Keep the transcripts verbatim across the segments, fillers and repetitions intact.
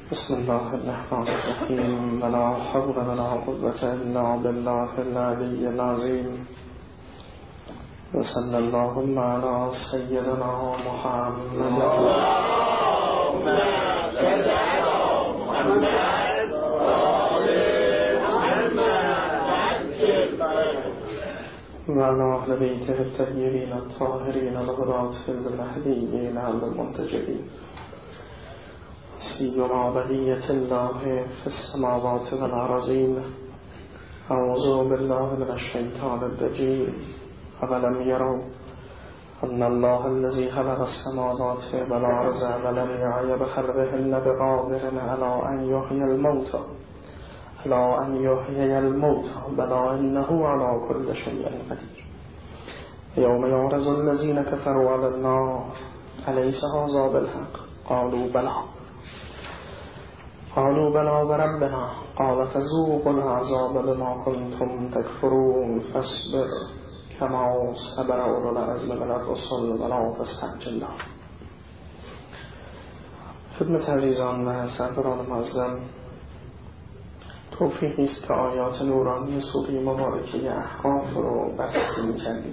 بسم الله الرحمن الرحیم ولا حول ولا قوة الا بالله العلی العظیم وصلی اللهم علی سیدنا محمد و علی اهل بیته الطیبین الطاهرین الهداة المهدیین المنتجبین سیما بقیة الله في السماوات والأرضین. اعوذ بالله من الشیطان الرجیم. اولم يروا ان الله الذي خلق السماوات والأرض ولم يعي بخلقهن بقادر على ان يحيي الموتى على ان يحيي الموتى بلى انه على كل شيء قدير. يوم يعرض الذين كفروا على النار أليس هذا بالحق قالوا بلى قالوا بلى وربنا قال فذوقوا العذاب بما كنتم تكفرون فاصبر كما صبر اولو العزم من الرسل ولا تستعجل لهم. خدمت عزیزان و سروران معظم، توفیقی است که آیات نورانی سوره مبارکه احقاف رو بررسی می‌کردیم.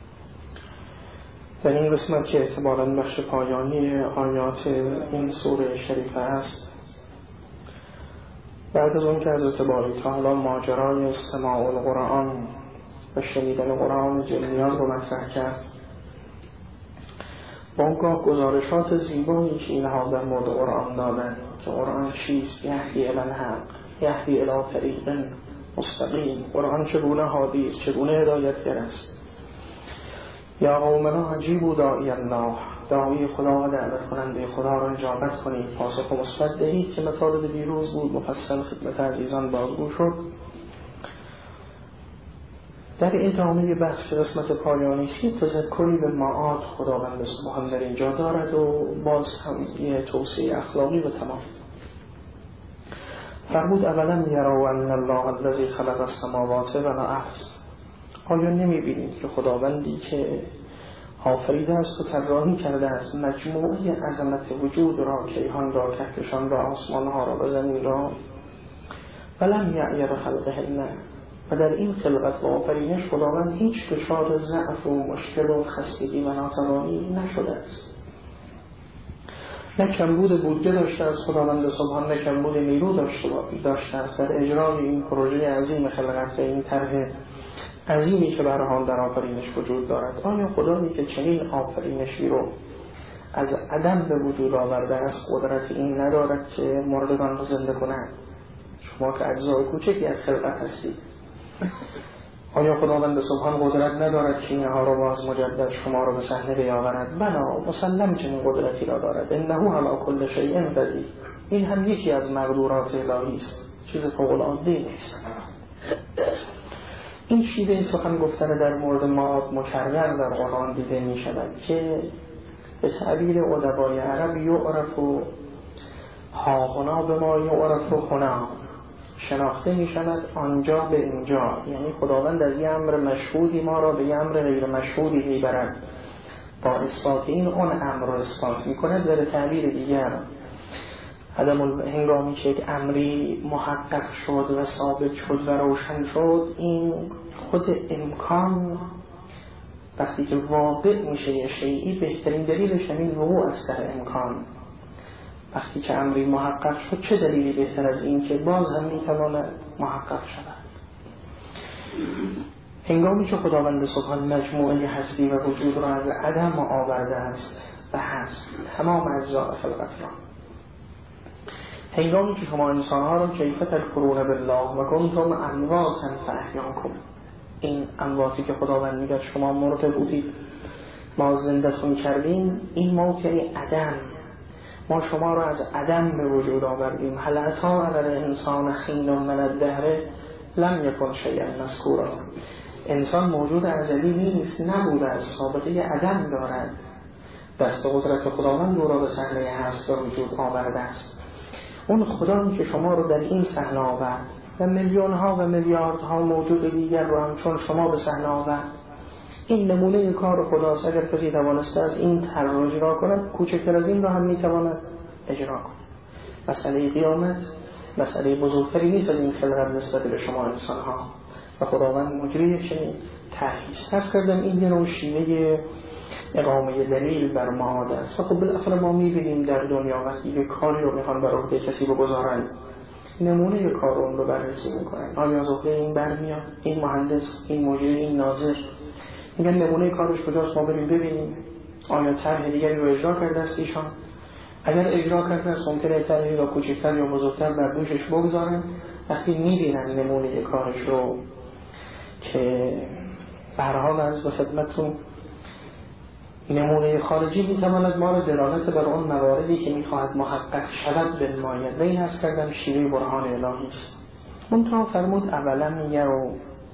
در این قسمت که اعتباراً بخش پایانی آیات این سوره شریفه است، بعد از اون که حضرت باری تعالی ماجرای استماع القرآن و شنیدن قرآن جنیان رو مطرح کرد، بانگاه گزارشات زیبایی که اینها در مورد قرآن دادن که قرآن چیست، یهدی الی الحق یهدی الی طریق مستقیم، قرآن چگونه هادی است، چگونه هدایتگر است. یا قومنا اجیبوا داعی الله، داعی خدا و دعوت کننده خدا را اجابت کنید، پاسخ و مثبت دهید، که مطالب دیروز بود مفصل خدمت عزیزان بازگو شد. در ادامه بحث قسمت پایانی سی تذکری به معاد خداوند سبحان در اینجا دارد و باز هم یه توصیه اخلاقی و تمام. فرمود اولم یروا ان الله الذی خلق السماوات والارض، آیا نمی بینید که خداوندی که آفریده است و طراحی کرده است مجموعی عظمت وجود را، کیهان را، کهکشان را، آسمان ها را و زمین را، ولم یعی بخلقهن، و در این خلقت و آفرینش خداوند هیچ دچار ضعف و مشکل و خستگی و ناتوانی نشده است. نه کمبود بودجه داشته است خداوند سبحان، نه کمبود نیرو داشته است در اجرای این پروژه عظیم خلقت و این طرح عظیمی که برهان در آفرینش وجود دارد. آیا خدایی که چنین آفرینشی رو از عدم به وجود آورده است قدرت این ندارد که مردگان رو زنده کند؟ شما که اجزای کوچکی از خلقت هستید، آیا خداوند سبحان قدرت ندارد که اینها رو باز مجدد شما رو به صحنه بیاورد؟ بلا، مسلم چنین قدرتی را دارد. انه علی کل شیء قدیر. این هم یکی از مقدورات الهی است، چیز فوق العاده نیست. این شیوه سخن گفتن در مورد معاد مکرر در قرآن دیده می شود که به تعبیر ادبای عرب یعرف و هاهنا به ما یعرف و هنا، شناخته می شود آنجا به اینجا. یعنی خداوند از یه امر مشهودی ما را به یه امر غیر مشهودی می برد، با اثبات این اون امر را اثبات می کند. و به تعبیر دیگر عدم هنگامی که یک امری محقق شد و ثابت شد و روشن شد، این خود امکان وقتی که واقع میشه یه شیئی، بهترین دلیلش همین وقوع است در امکان. وقتی که امری محقق شد، چه دلیلی بهتر از این که باز هم میتواند محقق شود. هنگامی که خداوند سبحان مجموعه هستی و وجود را از عدم آورده است و هست تمام اجزاء خلقت را، هنگامی که شما انسان‌ها را کیف تکفرون بالله و کنتم امواتا فاحیاکم، این امواتی که خداوند میگه شما مرده بودید ما زنده‌تون کردیم، این موت یعنی عدم، ما شما را از عدم به وجود آوردیم. هل اتی علی الانسان حین من الدهر لم یکن شیئا مذکورا، انسان موجود ازلی نیست، نبوده است، سابقه عدم دارد. دست قدرت خداوند او را به صحنه هست و وجود آورده است. اون خدایی که شما رو در این صحنه آورد و میلیون ها و میلیاردها موجود دیگر رو هم چون شما به صحنه آورد، این نمونه کار خداست. اگر کسی توانسته از این طرح را اجرا کند، کوچکتر از این را هم میتواند اجرا کند. مسئله قیامت مسئله بزرگتری نیست از این خلقت نسبت به شما انسان ها و خداوند مجری چنین تحریص هست کردن. این یه نوع شیوه اقامه دلیل بر معاد است و خب بالاخره ما میبینیم در دنیا وقتی یک کاری رو میخوان بر عهده کسی بگذارن نمونه یک کار رو رو بررسی میکنن. آیا از عهده این برمیاد، این مهندس، این مدیر، این ناظر، میگن نمونه کارش کجاست، ما بریم ببینیم آیا طرح دیگری رو اجرا کرده است ایشان. اگر اجرا کرده است ممکنه طرحی را کوچکتر یا بزرگتر بر دوشش بگذارن. وقتی میبینن نمونه کارش رو که به هر حال از خدمتتون نمونه خارجی میتواند ما را دلالت بر اون مواردی که میخواهد محقق شود بنماید و این هست کردن شیوه برهان الهی است. منتها فرمود اولم یرو،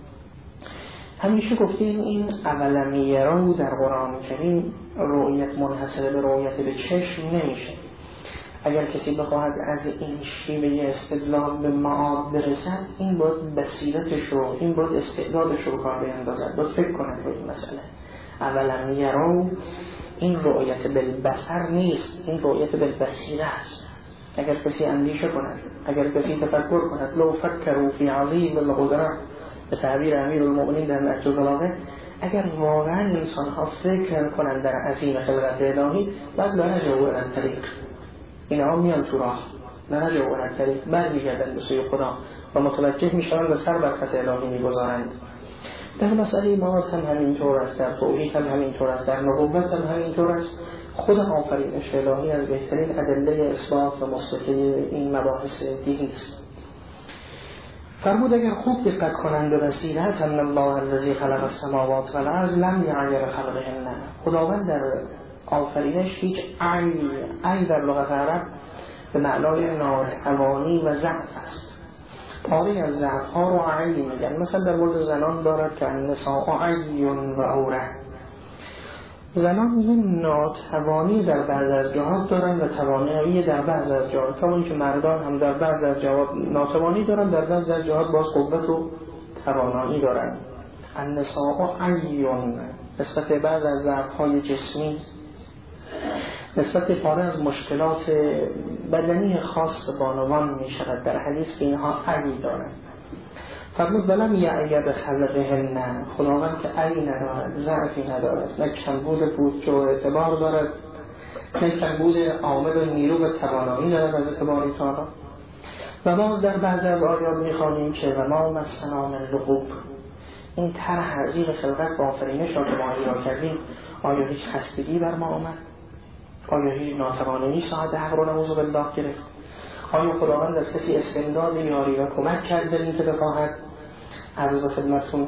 همیشه گفتیم این اولم یرو در قرآن کریم رؤیت منحصر به رؤیت به چشم نمیشه. اگر کسی بخواهد از این شیوه استدلال به معاد برسد این باید بصیرتش رو، این باید استعدادش رو کار بیندازد، باید فکر کنند به این مسئله. اولم یرو این رؤیت بالبصر نیست، این رؤیت بالبصیره است. اگر کسی اندیشه کند، اگر کسی تفکر کند، لو فکروا فی عظیم القدرة به تعبیر امیر المؤمنین در نهج البلاغه، اگر واقعا انسان ها فکر کنند در عظیم خلقت الهی بعد لنجوا علی الطریق، اینها میان تو راه، لنجوا علی الطریق، برمیگردند به سوی خدا و متوجه میشوند و سر بر خط الهی میگذارند. در مسئله معاد هم همینطور است، در توحید هم همینطور است، در نبوت هم همینطور است. خود آفرینش الهی از بهترین ادله اثبات و مصداقی این مباحث دینی است. فرمود اگر خوب دقت کنند به بصیرت ان الله الذی خلق السماوات والارض لم یعی بخلقهن، خداوند در آفرینش هیچ عی عی در لغت عرب به معنای ناتوانی و ضعف است. پاری از ضعف ها رو عی میگن. مثلا در مورد زنان دارد که النساء عی و عوره، زنان این ناتوانی در بعض از جهات دارن و توانایی در بعض از جهات، همون که مردان هم در بعض از جهات ناتوانی دارن، در بعض از جهات باز قوت و توانایی دارن. النساء عیون نسبت بعض از ضعف‌های جسمی، نسبت پاره از مشکلات بدنی خاص بانوان می شود در حدیث که اینها عی دارن. فرمود ولم یعی بخلقهن، خداوند که عی ندارد، ضعفی ندارد، نه کمبود بودجه و اعتبار دارد، نه کمبود عامل و نیرو و توانایی دارد از اعتباری تعالی. و ما در بعض از آیات می‌خوانیم که و ما مسنا من لغوب، این طرح عظیم خلقت با آفرینش را که ما اجرا کردیم آیا هیچ خستگی بر ما آمد؟ آیا هیچ ناتوانی ساعت حق رو نعوذ بالله گرفت؟ آیا خداوند از کسی استمداد یاری و کمک کرده این که بخواهد عرض و خدمتون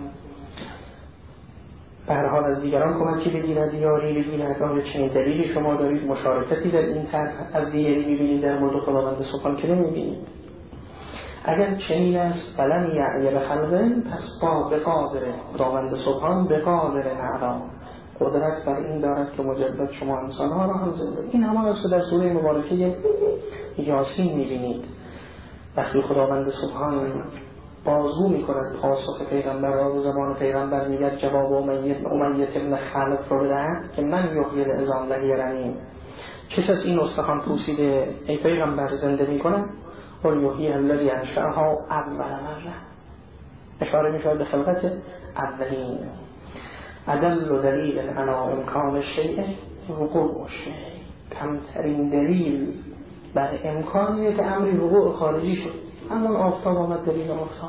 به هر حال از دیگران کمکی بگیرد، یاری بگیرد؟ آیا چنین دلیلی شما دارید مشارکتی در این طرح از دیگری می‌بینید در مورد خداوند سبحان که نمی‌بینید؟ اگر چنین است فلن یعی بخلقه، پس با بقادره، خداوند سبحان بقادره نعلا، قدرت بر این دارد که مجدد شما انسان‌ها را هم زنده. این همان است در سوره مبارکه یاسین می‌بینید وقتی خداوند سبحان بازگو می‌کند پاسخ پیغمبر را به زبان پیغمبر، میگه جواب امیت امیت ابن خلف رو بدهد که من یحیی العظام وهی رمیم، چه کس این استخوان پوسیده ای پیغمبر زنده می‌کند؟ قل یحیی الذی انشأها اول مره، اشاره می‌شود به خلقت اولین. ادل و دلیل علی امکان الشیء وقوع الشیء، کمترین دلیل بر امکانیه که امری وقوع خارجی شد. همون آفتاب آمد دلیل آفتاب.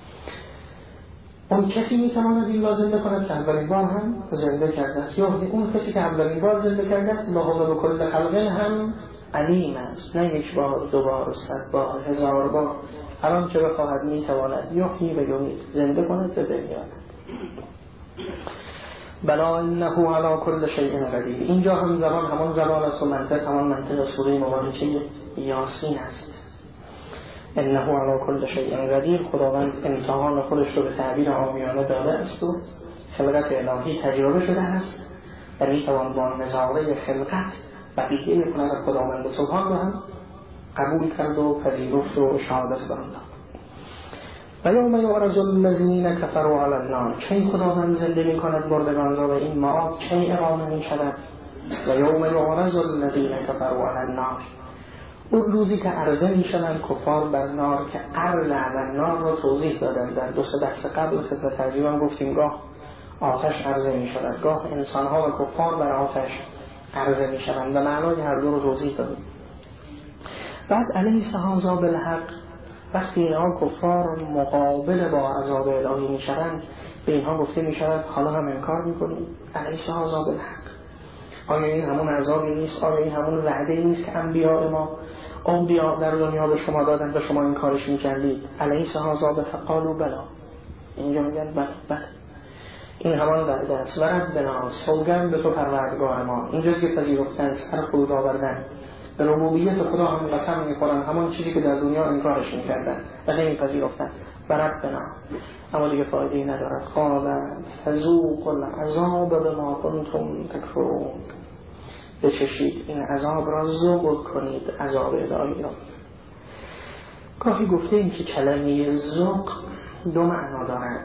اون کسی میتواند این را زنده کند که اولین بار هم زنده کرده است، یا اون کسی که اولین بار زنده کرده است با حول کل خلقه هم علیم است، نه یک بار، دو بار، صد بار، هزار بار، هر آنچه بخواهد میتواند یحیی و یمیت، زنده کند و بمیراند. بلا انه علی کل شیء قدیر. اینجا هم زبان همان زبان است و منطق همان منطق سوره مبارکه یاسین است. انه علی کل شیء قدیر، خداوند امتحان خودش رو به تعبیر عامیانه داده است و خلقت الهی تجربه شده است و میتوان با نظاره خلقت بقیه کند خداوند سبحان رو هم قبول کرد و پذیرفت و شهادت داد. و یوم یعرض الذین کفروا علی النار، کی خداوند زنده می کند مردگان را و این معاد کی اقامه می شود؟ و یوم یعرض الذین کفروا علی النار، اون روزی که عرضه می شدن کفار بر نار، که عرض و نار را توضیح دادن در دو سه درس قبل خدمت ترجیحاً گفتیم گاه آتش عرضه می شود، گاه انسان ها و کفار بر آتش عرضه می شوند و معنای هر دو رو توضیح دادیم. بعد علیه هذا بالحق، وقتی اینها کفار مقابل با عذاب الهی می شوند، به اینها گفته می شود حالا هم انکار می کنیم علیه هذا بالحق. آیا این همون عذابی نیست؟ آیا این همون وعده نیست که انبیاء ما انبیاء در دنیا به شما دادن و شما این کارش می کردید؟ علیه هذا بالحق بلا. اینجا میگن بله بله این همان وعده است. و ربنا، سوگند به تو پروردگار ما. اینجا که پذیرفتن، سر فرود آوردن به ربوبیت خدا هم قسم میخورن، همان چیزی که در دنیا انکارش میکردن و نمیپذیرفتن. و ربنا، اما دیگه فایده‌ای ندارد. قال فذوقوا العذاب بما کنتم تکفرون، بچشید این عذاب را، ذوق کنید عذاب الهی را. گاهی گفته این که کلمه ذوق دو معنا دارد.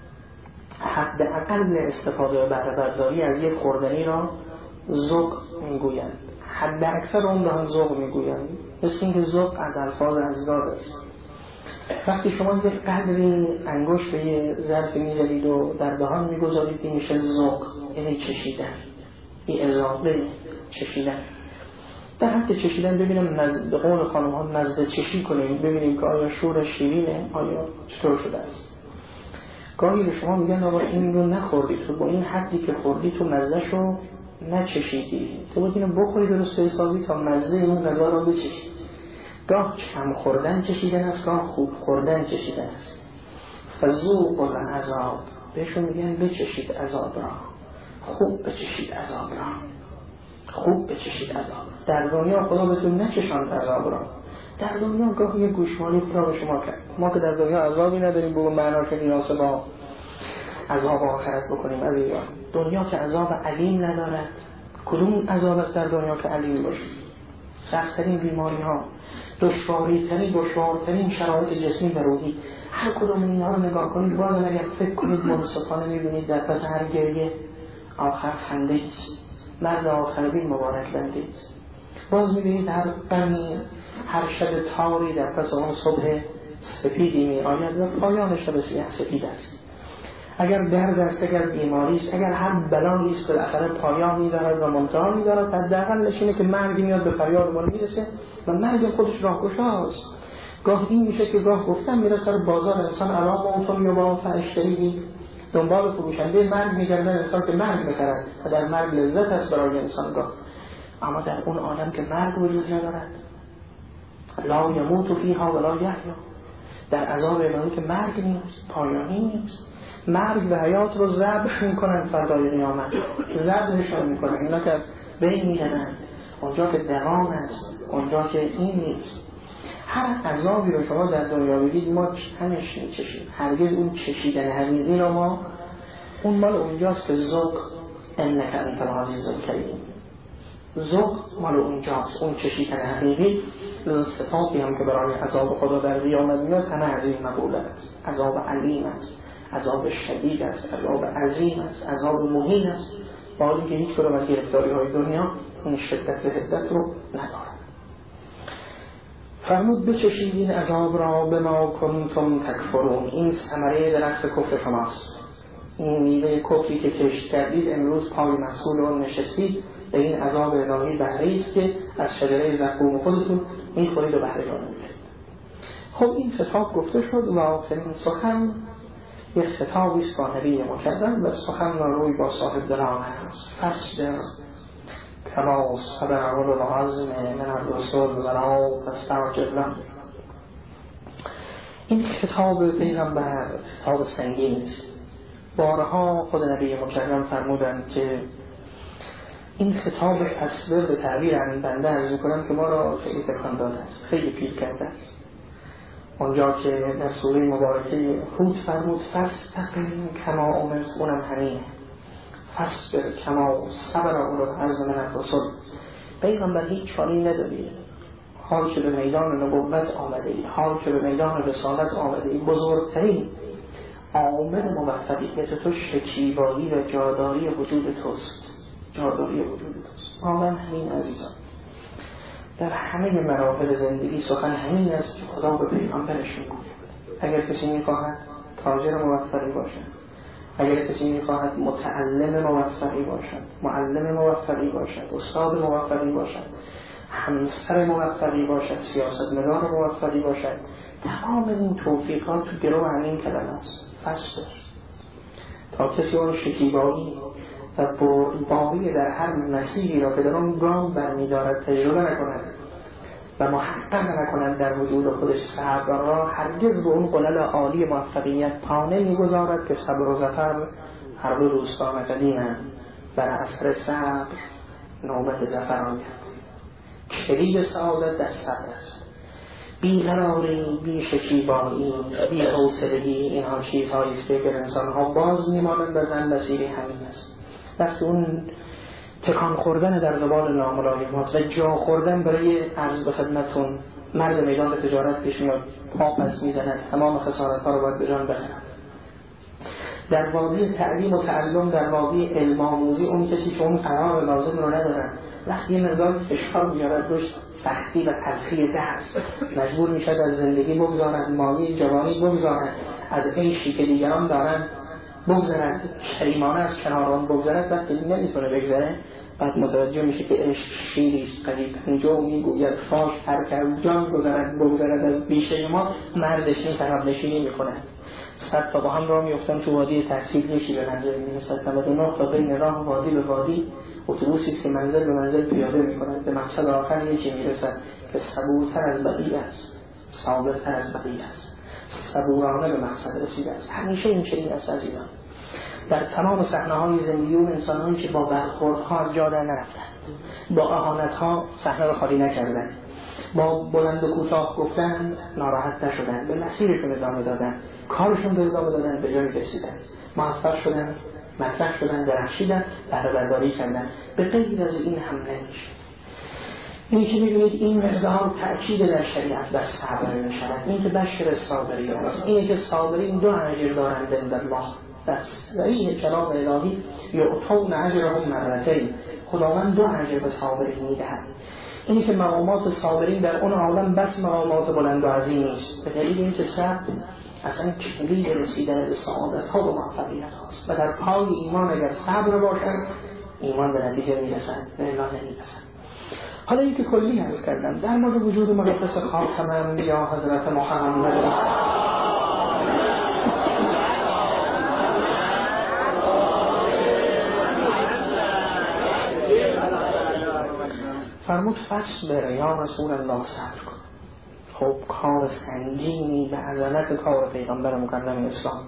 حد اقل استفاده و بهره برداری از یک خوردنی را ذوق میگویند، حد اکثر اون را هم ذوق میگویند. مثل اینکه ذوق از الفاظ ازداد است. وقتی شما یک قدری انگشت به یه ظرف میزدید و در دهان میگذارید، این میشه ذوق، یعنی چشیدن، این اضافه چشیدن. در حد چشیدن ببینم مز... به قول خانم ها مزه چشی کنیم، ببینیم که آیا شور شیرینه، آیا چطور شده است. گاهی به شما میگن آقا این رو نخوردی، تو با این حدی که خوردی تو مزهش رو نچشیدی، تو باید اینو بخوری درست حسابی تا مزه اون غذا رو بچشید. گاه کم خوردن چشیدن است، گاه خوب خوردن چشیدن است. فذوقوا العذاب، بهشون میگن بچشید عذاب را، خوب بچشید عذاب را، خوب بچشید عذاب. در دنیا خدا بهتون نچشاند عذاب را. در دنیا گاه یه گوشمالی خدا به شما کرد. ما که در دنیا عذابی نداریم بگو معناش نیاسه با عذاب آخرت بکنیم. عزیزان، دنیا که عذاب علیم ندارد. کدوم عذاب است در دنیا که علیم باشه؟ سخت‌ترین بیماری ها، دشواری ترین دشوارترین شرایط جسمی و روحی، هر کدوم اینها رو نگاه کنید، باز اگر فکر کنید منصفانه می‌بینید در پس هر گریه آخر خنده است. مرد آخر بین مبارک بنده است. باز می‌بینید هر غمی، هر شب تاری در پس اون صبح سپیدی می‌آید و پایان شب سیاه سپید است. اگر درد است، اگر بیماری است، اگر هر بلایی است، بالاخره پایان می‌دارد و منتها می‌دارد. حداقلش اینه که مرگ میاد به فریاد ما میرسه و مرگ خودش راهگشاست. گاه این میشه که گاه گفتم میره سر بازار انسان علام موتون یوبان فاشتری، دنبال فروشنده مرگ میگرده انسان که مرگ میخرد و در مرگ لذت است برای انسان گاه. اما در اون عالم که مرگ وجود ندارد، لا یموت فیها ولا یحیا، در عذاب الهی که مرگ نیست، پایانی نیست. مرگ و حیات رو ذبح میکنن فردای قیامت، ذبحشون میکنن، اینا که بین میدنن اونجا که دوام است، اونجا که این نیست. هر عذابی رو شما در دنیا بگید ما همش میچشیم، هرگز اون چشیدن حقیقی رو ما، اون مال اونجاست که ذوق انک انت العزیز الکریم، ذوق مال اونجاست، اون چشیدن حقیقی. صفاتی هم که برای عذاب خدا در قیامت میاد همه عظیم مقوله است، عذاب علیم است، عذاب شدید است، عذاب عظیم است، عذاب مهین است، با اینکه هیچ کدوم از گرفتاری های دنیا این شدت و حدت رو ندارد. فرمود بچشید این عذاب را بما کنتم تکفرون، این ثمره درخت کفر شماست، این میوه کفری که کشت کردید امروز پای محصول رو نشستید، به این عذاب الهی بهره است که از شجره زقوم خودتون میخورید و بهره جان میبرید. خب این خطاب گفته شد و آخرین سخن یک خطابی است با نبی مکرم و سخن روی با صاحب دلانه است. فصبر کما صبر اولو العزم من الرسول ولا تستعجل لهم. این خطاب پیغمبر خطاب سنگین است. بارها خود نبی مکرم فرمودند که این خطاب فصبر به تعبیر همین بنده عرض می‌کنم که ما را خیلی تکان داده است، خیلی پیر کرده است. اونجا که در سوره مبارکه هود فرمود فاستقیم کما امرت، اونم همینه، فاصبر کما صبر اولو العزم من الرسل. پیغمبر هیچ چاره‌ای نداری، حال که به میدان نبوت آمده ای، حال که به میدان رسالت آمده ای، بزرگترین عامل موفقیت تو شکیبایی و جاداری وجود توست، جاداری وجود توست. واقعا همین عزیزان. در همه مراحل زندگی سخن همین است که خدا به پیغمبرش میگوید. اگر کسی میخواهد تاجر موفقی باشد، اگر کسی میخواهد متعلم موفقی باشد، معلم موفقی باشد، استاد موفقی باشد، همسر موفقی باشد، سیاستمدار موفقی باشد، تمام این توفیقات تو گروه همین کلمه است، فصل. تا کسی اون شکیبایی و بردباری در هر مسیری را که در اون گام برمی‌دارد تجربه نکند و محقق نکند در وجود خودش صبر را، هرگز به اون قلل عالی موفقیت پا نمی‌گذارد که صبر و ظفر هر دو دوستان قدیم‌اند. بر اثر صبر نوبت ظفر آید. کلید سعادت در صبر است. بی قراری، بی شکیبایی، بی حوصلگی، اینها چیزهایی است که انسان‌ها باز می‌مانند از آن مسیری همین است. وقتی اون تکان خوردن در قبال ناملایمات و جا خوردن برای عرض به خدمتون مرد میدان به تجارت پیش میاد، پا پس میزند، تمام خسارت‌ها رو باید به جان بخرد. در واقع تعلیم و تعلم، در واقع علم آموزی، اون کسی که اون قرار لازم رو ندارن، وقتی یه مقدار فشار میارد روش، سختی و تلخی درس، مجبور میشد از زندگی بگذارد، مایه جوانی بگذارد، از عیشی که دیگران دارن بگذارد، شریمانه از کنار آن بگذارد، وقتی نمیتونه بگذاره، بعد متوجه میشه که عشق شیریست قریب پنجاه میگوید فاش هر کرد جان گذارد بگذارد از بیشه ما، مردش این طرف نشینی میکنه. صد تا با هم راه میفتن تو وادی تحصیل، یکی به منزل میرسد، نود و نه تا بین راه وادی به وادی اتوبوسی که منزل به منزل پیاده میکند، به مقصد آخر یکی میرسد که صبورتر از بقیه است، صابرتر از بقیه است، صبورانه به مقصد رسیده است. همیشه این چنین است عزیزان. در تمام صحنه‌های زندگی اون انسان‌هایی که با برخوردها از جا در نرفتند، با اهانت‌ها صحنه را خالی نکردند، با بلند و کوتاه گفتن ناراحت نشدند، به مسیرشون ادامه دادن، کارشون رو ادامه دادن، به جایی رسیدن، موفق شدن، مطرح شدن، درخشیدن، بهره برداری کردن. به غیر از این هم نمیشه. اینی که می‌بینید این مقدار تأکید در شریعت بر صبر می‌شود، این که بشر صابری است، اینی که صابرین دو اجر دارند عند الله. بس و این کلام الهی یعطون اجرهم مرتین، خداوند دو اجر به صابرین می‌دهد. اینی که مقامات صابرین در اون عالم بس مقامات بلند و عظیمی است، به دلیل اینکه صبر اصلا کلید رسیدن به سعادت ها و موفقیت هاست و در پای ایمان اگر صبر باشد ایمان به نتیجه میرسد، به الا نمیرسد. حالا اینکه کلی عرض کردم در مورد وجود مقدس خاتم انبیا حضرت محمد فرمود فصبر یا رسول الله، صبر کن. خب کار سنگینی به عظمت کار پیغمبر مکرم اسلام،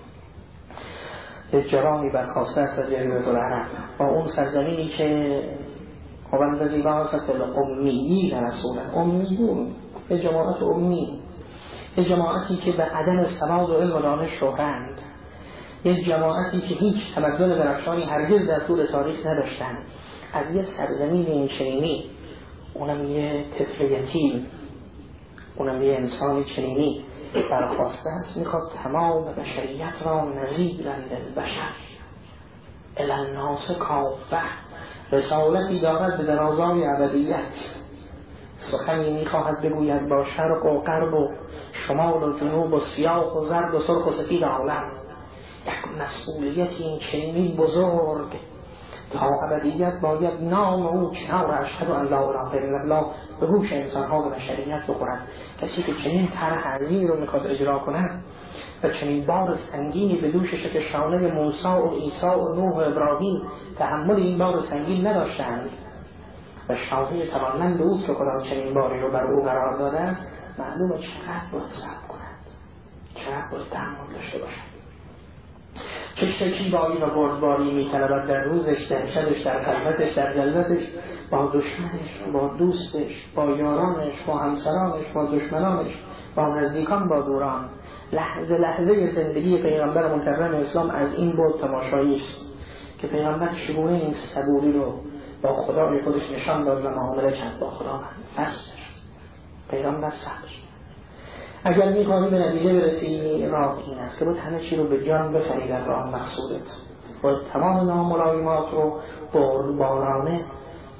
یک جوانی برخاسته است از جزیره العرب با اون سرزمینی که هو الذی بعث فی الامیین رسولا، امیون، یه جماعت امی، یه جماعتی که به عدم سواد و علم و دانش شهرند، یه جماعتی که هیچ تمدن درخشانی هرگز در طول تاریخ نداشتند، از یه سرزمین این چنینی، اونم یه طفل یتیم، اونم یه انسان چنینی برخواسته است، میخواد تمام بشریت را نذیرند البشر الی الناس کافه، رسالتی دارد به درازای ابدیت، سخنی میخواهد بگوید با شرق و غرب و شمال و جنوب و سیاه و زرد و سرخ و سفید عالم. یک مسئولیتی این چنینی بزرگ تا ابدیت باید نام او کنار اشهد ان لا اله الا الله به هوش انسان‌ها و بشریت بخورد. کسی که چنین طرح عظیمی رو میخواد اجرا کنه و چنین بار سنگینی به دوشش که شانه موسی و عیسی و نوح و ابراهیم تحمل این بار سنگین نداشتند و شاهد توانمند اوست که خدا چنین باری رو بر او قرار داده است، معلومه چقدر باید صبر کند، چقدر باید تحمل داشته باشد، چه شکیبایی و بردباری می‌طلبد در روزش، در شبش، در خلوتش، در جلوتش، با دشمنش، با دوستش، با یارانش، با همسرانش، با دشمنانش، با نزدیکان، با دوران. لحظه لحظه زندگی پیغمبر مکرم اسلام از این بود تماشایی است که پیغمبر چگونه این صبوری رو با خدای خودش نشان داد و معامله کرد با خدا. فصلش پیغمبر صبر. اگر می‌خواهی به نتیجه برسی، راه این است که باید همه چی رو به جان بخری در راه مقصودت، باید تمام ناملایمات رو بارانه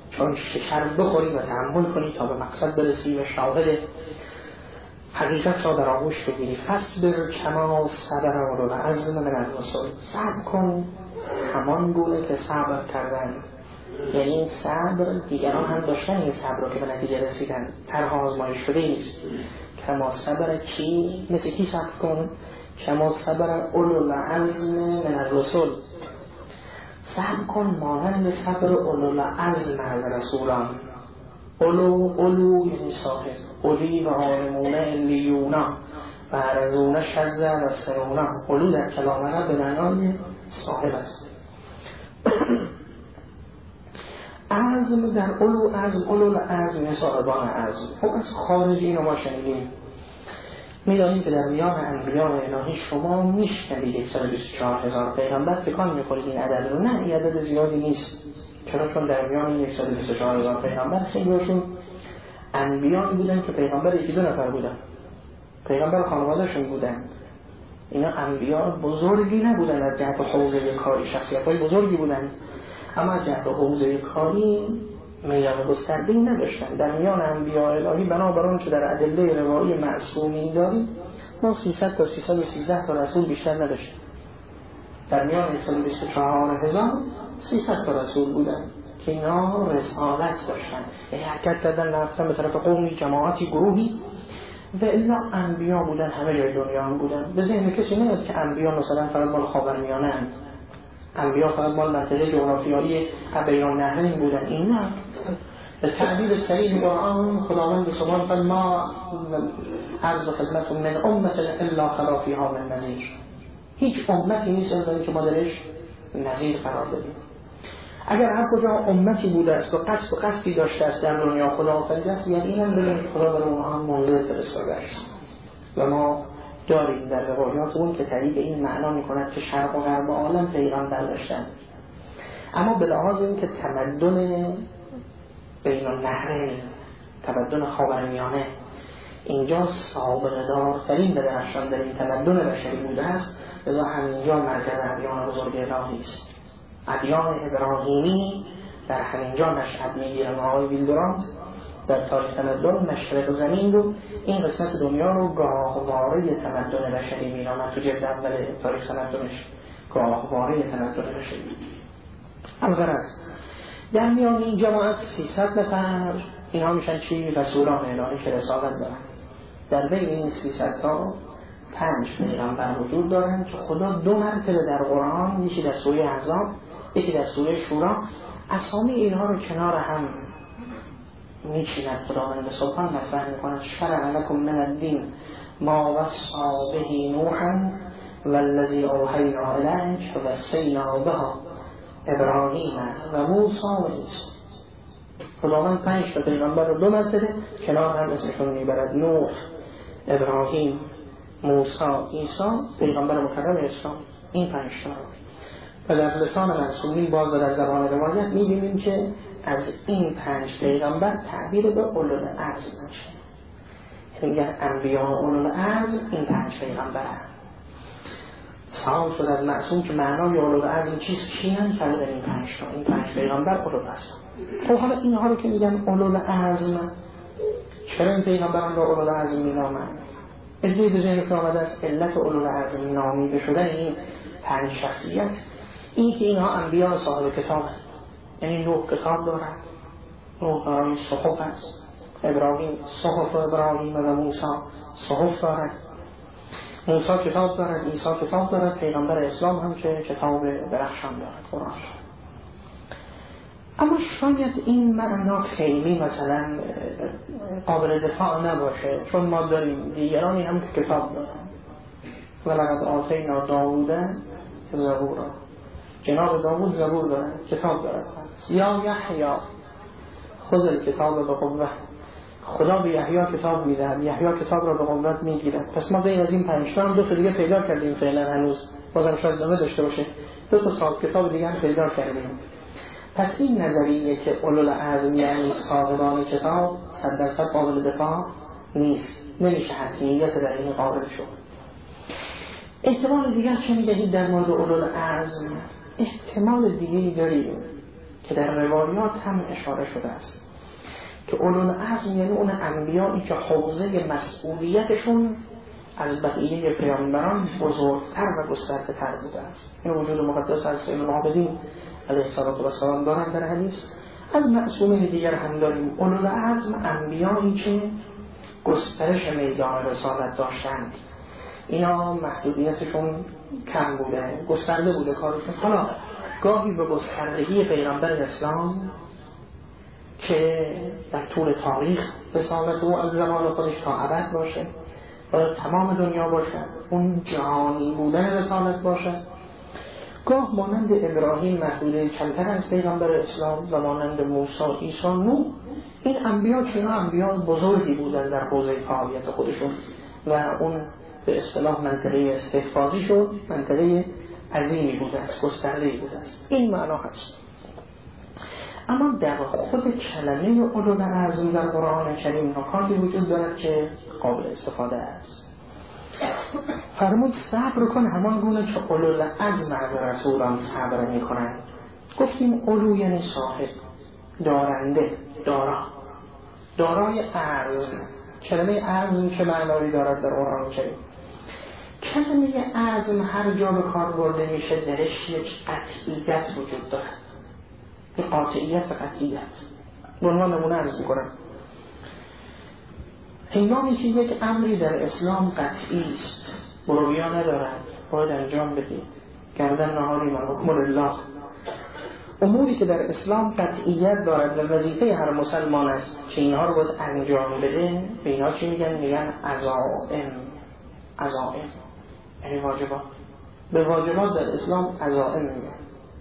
چون شکر بخوری و تحمل کنی تا به مقصد برسی و شاهد حقیقت را در آغوش بگیری. فصبر کما صبر اولو العزم من الرسل، صبر کن همان گونه که صبر کردن. یعنی این صبر دیگران هم داشتن این صبر رو که به نتیجه رسیدن، طرح آزمایش شده نیست. کما صبر کی، مثل کی صبر کن؟ کما صبر اولو العزم من الرسل، صبر کن مانند صبر اولو العزم از رسولان. اولو اولو یعنی صاحب، اولی و عالمونه الیونا و عرزونه شزه و سرونا. اولو در کلام عرب به معنای صاحب است. عزم در اولو عزم، اولو عزم صاحبان عزم. خب از خارج اینو ما شنیدیم، میدانیم که در میان انبیاء الهی شما میشنوید صد و بیست و چهار هزار پیغمبر، فکر میکنید این عدد رو؟ نه، این عدد زیادی نیست. چرا؟ چون در میان صد و بیست و چهار هزار پیغمبر خیلیشون انبیایی بودن که پیغمبر یکی دو نفر بودن، پیغمبر خانوادهشون بودن. اینا انبیاء بزرگی نبودن از جهت حوزه کاری، شخصیت‌های بزرگی بودن، اما از جهت حوزه کاری میان گسترده‌ای نداشتن. در میان انبیاء الهی بنابراین که در ادله روایی معصومین داریم، ما سیصد تا سیصد و سیزده تا رسول بیشتر نداشتیم. در میان صد و بیست و چهار هزار سیصد تا رسول بودن که اینا رسالت داشتن، یعنی حرکت کردن رفتن به طرف قومی، جماعتی، گروهی. و الا انبیا بودن همه جای دنیا هم بودن. به ذهن کسی نمیاد که انبیا مثلا فقط مال خاورمیانه اند، انبیا فقط مال منطقه جغرافیایی بین النهرین بودن. این نه. به تعبیر صریح قرآن خداوند سبحانه فرمود ما عرض خدمت من امت الا خلا فیها من نذیر. هیچ امتی نیست الا که ما درش نذیر قرار بدیم. اگر هر کجا امتی بوده است و قصد و قصدی داشته است در دنیا خدا آفریده است، یعنی این هم ببینید خدا در اونها هم منظر فرستاده است. و ما داریم در روایات اون که تایید این معنا میکند که شرق و غرب عالم پیغمبر داشتن. اما به لحاظ این که تمدن بین النهرین، تمدن خاورمیانه اینجا سابقه دارترین به درشان در این تمدن بشری بوده است، لذا همینجا مرکز ادیان بزرگ الهی است. ادیان ابراهیمی در همینجا نشأت میگیرن. آقای ویلدورانت در تاریخ تمدن مشرق زمین رو، این قسمت دنیا رو گاهواره تمدن بشری مینامد. تو جلد اول تاریخ تمدنش گاهواره تمدن بشری. الغرض در میان این جماعت سیصد نفر، اینها میشن چی؟ رسولان الهی که رسالت دارن. در بین این سیصد تا پنج پیغمبر وجود دارن که خدا دو مرتبه در قرآن، یکی در سوره احزاب یکی در سوره شورا، اسامی اینها رو کنار هم میچیند. خداوند سبحان مطرح میکند شرع لکم من الدین ما وصی به نوحا والذی اوحینا الیک ووصینا بها ابراهیم و موسی و عیسی. خداوند پنج تا پیغمبر رو دو مرتبه کنار هم اسمشون میبرد: نوح، ابراهیم، موسی، عیسی، پیغمبر مکرم اسلام. این پنج تا و در لسان معصومین باز در زبان روایت می‌بینیم که از این پنج پیغمبر تعبیر به اولوالعزم میشه. یعنی میگن انبیاء اولوالعزم این پنج پیغمبر سوال شد از معصوم که معنای اولوالعزم چیست؟ کیان؟ فرق این پنج تا، این پنج پیغمبر اولوالعزم. خب حالا اینها رو که میگن اولوالعزم، چرا این پیغمبران را اولوالعزم مینامند؟ ادعای به ذهن که آمده است علت اولوالعزم نامیده شدن این پنج شخصیت این که اینها انبیاء صاحب کتاب هست. یعنی نوح کتاب دارد، نوح برای صحف است، ابراهیم صحف ابراهیم و موسی صحف دارد، موسی کتاب دارد، عیسی کتاب دارد، پیغمبر اسلام هم که کتاب درخشان دارد، قرآن. اما شاید این معنا خیلی مثلا قابل دفاع نباشه، چون ما داریم دیگرانی هم که کتاب دارن. ولقد آتینا داوود زبورا، جناب داوود زبور دارن، کتاب دارن. یا یحیی خذ الکتاب به قوه، خدا به یحیی کتاب میدهد، یحیی کتاب را به قوت میگیرد. پس ما بین از این پنج تا هم دو تا دیگه پیدا کردیم، فعلا هنوز بازم شاید ادامه داشته باشه، دو تا صاحب کتاب دیگه هم پیدا کردیم. پس این نظریه که اولوالعزم یعنی صاحبان کتاب صد درصد قابل دفاع نیست، نمیشه حتمیت در این قابل شد. احتمال دیگر چه میدهید در مورد اولوالعزم؟ احتمال دیگری داریم که در روایات هم اشاره شده است که اولوالعزم یعنی اون انبیایی که حوزه مسئولیتشون از بقیه پیامبران بزرگتر و گسترده تر بوده است. این وجود مقدس از سید العابدین علیه السلام دارن در حدیث. از معصومین دیگر هم داریم اولوالعزم، انبیایی که گسترش میدان رسالت داشتند، اینا محدودیتشون کم بوده، گسترده بوده کارشون. حالا گاهی به گستردگی پیغمبر اسلام که در طول تاریخ رسالت او از زمان خودش تا ابد باشه و تمام دنیا باشه، اون جهانی بودن رسالت باشه، گاه مانند ابراهیم محدوده کمتر از پیغمبر اسلام و مانند موسی، عیسی، نوح، این انبیا که اینا انبیا بزرگی بودن در حوزه فعالیت خودشون و اون به اصطلاح منطقه استحفاظی شد، منطقه عظیمی بوده است، گسترده‌ای بوده است. این معنا هست. اما در خود کلمه اولوالعزم در قرآن کریم نکاتی وجود دارد که قابل استفاده است. فرمود صبر کن همان گونه که اولوالعزم از رسولان صبر می کنند. گفتیم اولو یعنی صاحب، دارنده، دارا، دارای عزم. کلمه عزم چه معنایی دارد در قرآن کریم؟ کلمه عزم هر جا به کار برده میشه درش یک قطعیت وجود دارد، یک قاطعیت و قطعیت. به عنوان نمونه عرض میکنم، هنگامی که یک امری در اسلام قطعی است، برویا ندارد، باید انجام بدید، گردن نهاری من حکم الله، اموری که در اسلام قطعیت دارد و وظیفه هر مسلمان است که اینها رو باید انجام بده، به اینها چی میگن؟ میگن عزائم. عزائم یعنی واجبات. به واجبات در اسلام عزائم میگن.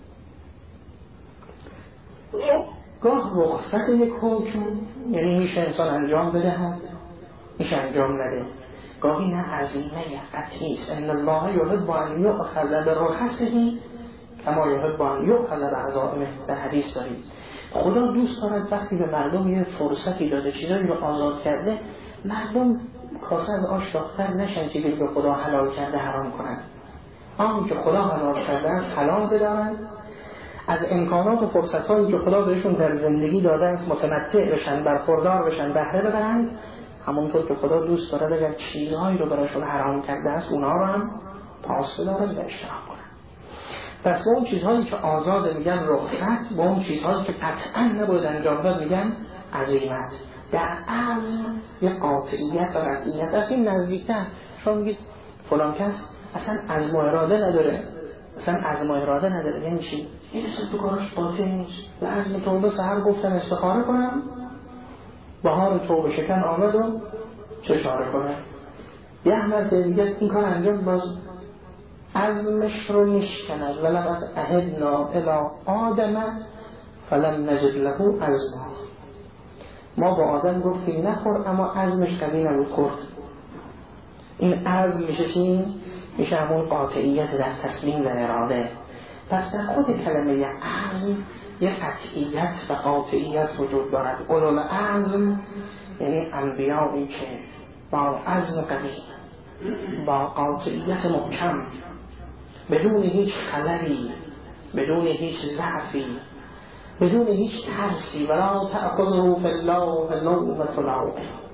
گاه رخصت یک حکم یعنی میشه انسان انجام بدهد، میشه انجام نده. گاهی نه عزیمه قطعی است. ان الله یحب ان یؤخذ برخصه کما یحب ان یؤخذ بعزائمه. در حدیث دارید خدا دوست دارد وقتی به مردم یه فرصتی داده، چیزایی رو آزاد کرده، مردم کاسه از آش داختر نشن، چیزی به خدا حلال کرده حرام کنند. آن که خدا حلال کرده است حلال بدارند، از امکانات و فرصت‌هایی که خدا بهشون در زندگی داده است متمتع بشن، برخوردار بشن، بهره ببرند. همونطور که خدا دوست داره اگر چیزهایی رو براشون حرام کرده است اونا رو هم پاس بدارد و اجتناب کنند. پس با اون چیزهایی که آزاد میگن رخصت، با اون چیزهایی که قطعا نباید انجام داد میگن عزیمت. در عزم یک قاطعیت و قطعیت از این نزدیکتر. شما میگید فلان کس اصلا عزم و اراده نداره، اصلا عزم و اراده نداره، یعنی چی؟ این اصلا تو کارش قاطع نیست. به عزم توبه سحر گفتم استخاره کنم، بهار توبه شکن آمد و چه چاره کنم؟ یه مرتبه دیگه این کار انجام باز عزمش رو میشکند. ولقد عهدنا الی آدم فلم نجد له عزما. ما با آدم گفتیم نخور، اما عزمش قوی نبود، خورد. این عزم میشه چی؟ میشه همون قاطعیت در تصمیم و اراده. پس در خود کلمه عزم یک قطعیت و قاطعیت وجود دارد. اولوالعزم یعنی انبیایی که با عزم قوی، با قاطعیت محکم، بدون هیچ خللی، بدون هیچ ضعفی، بدون هیچ ترسی، ولا تأخذه فی الله لومة لائم،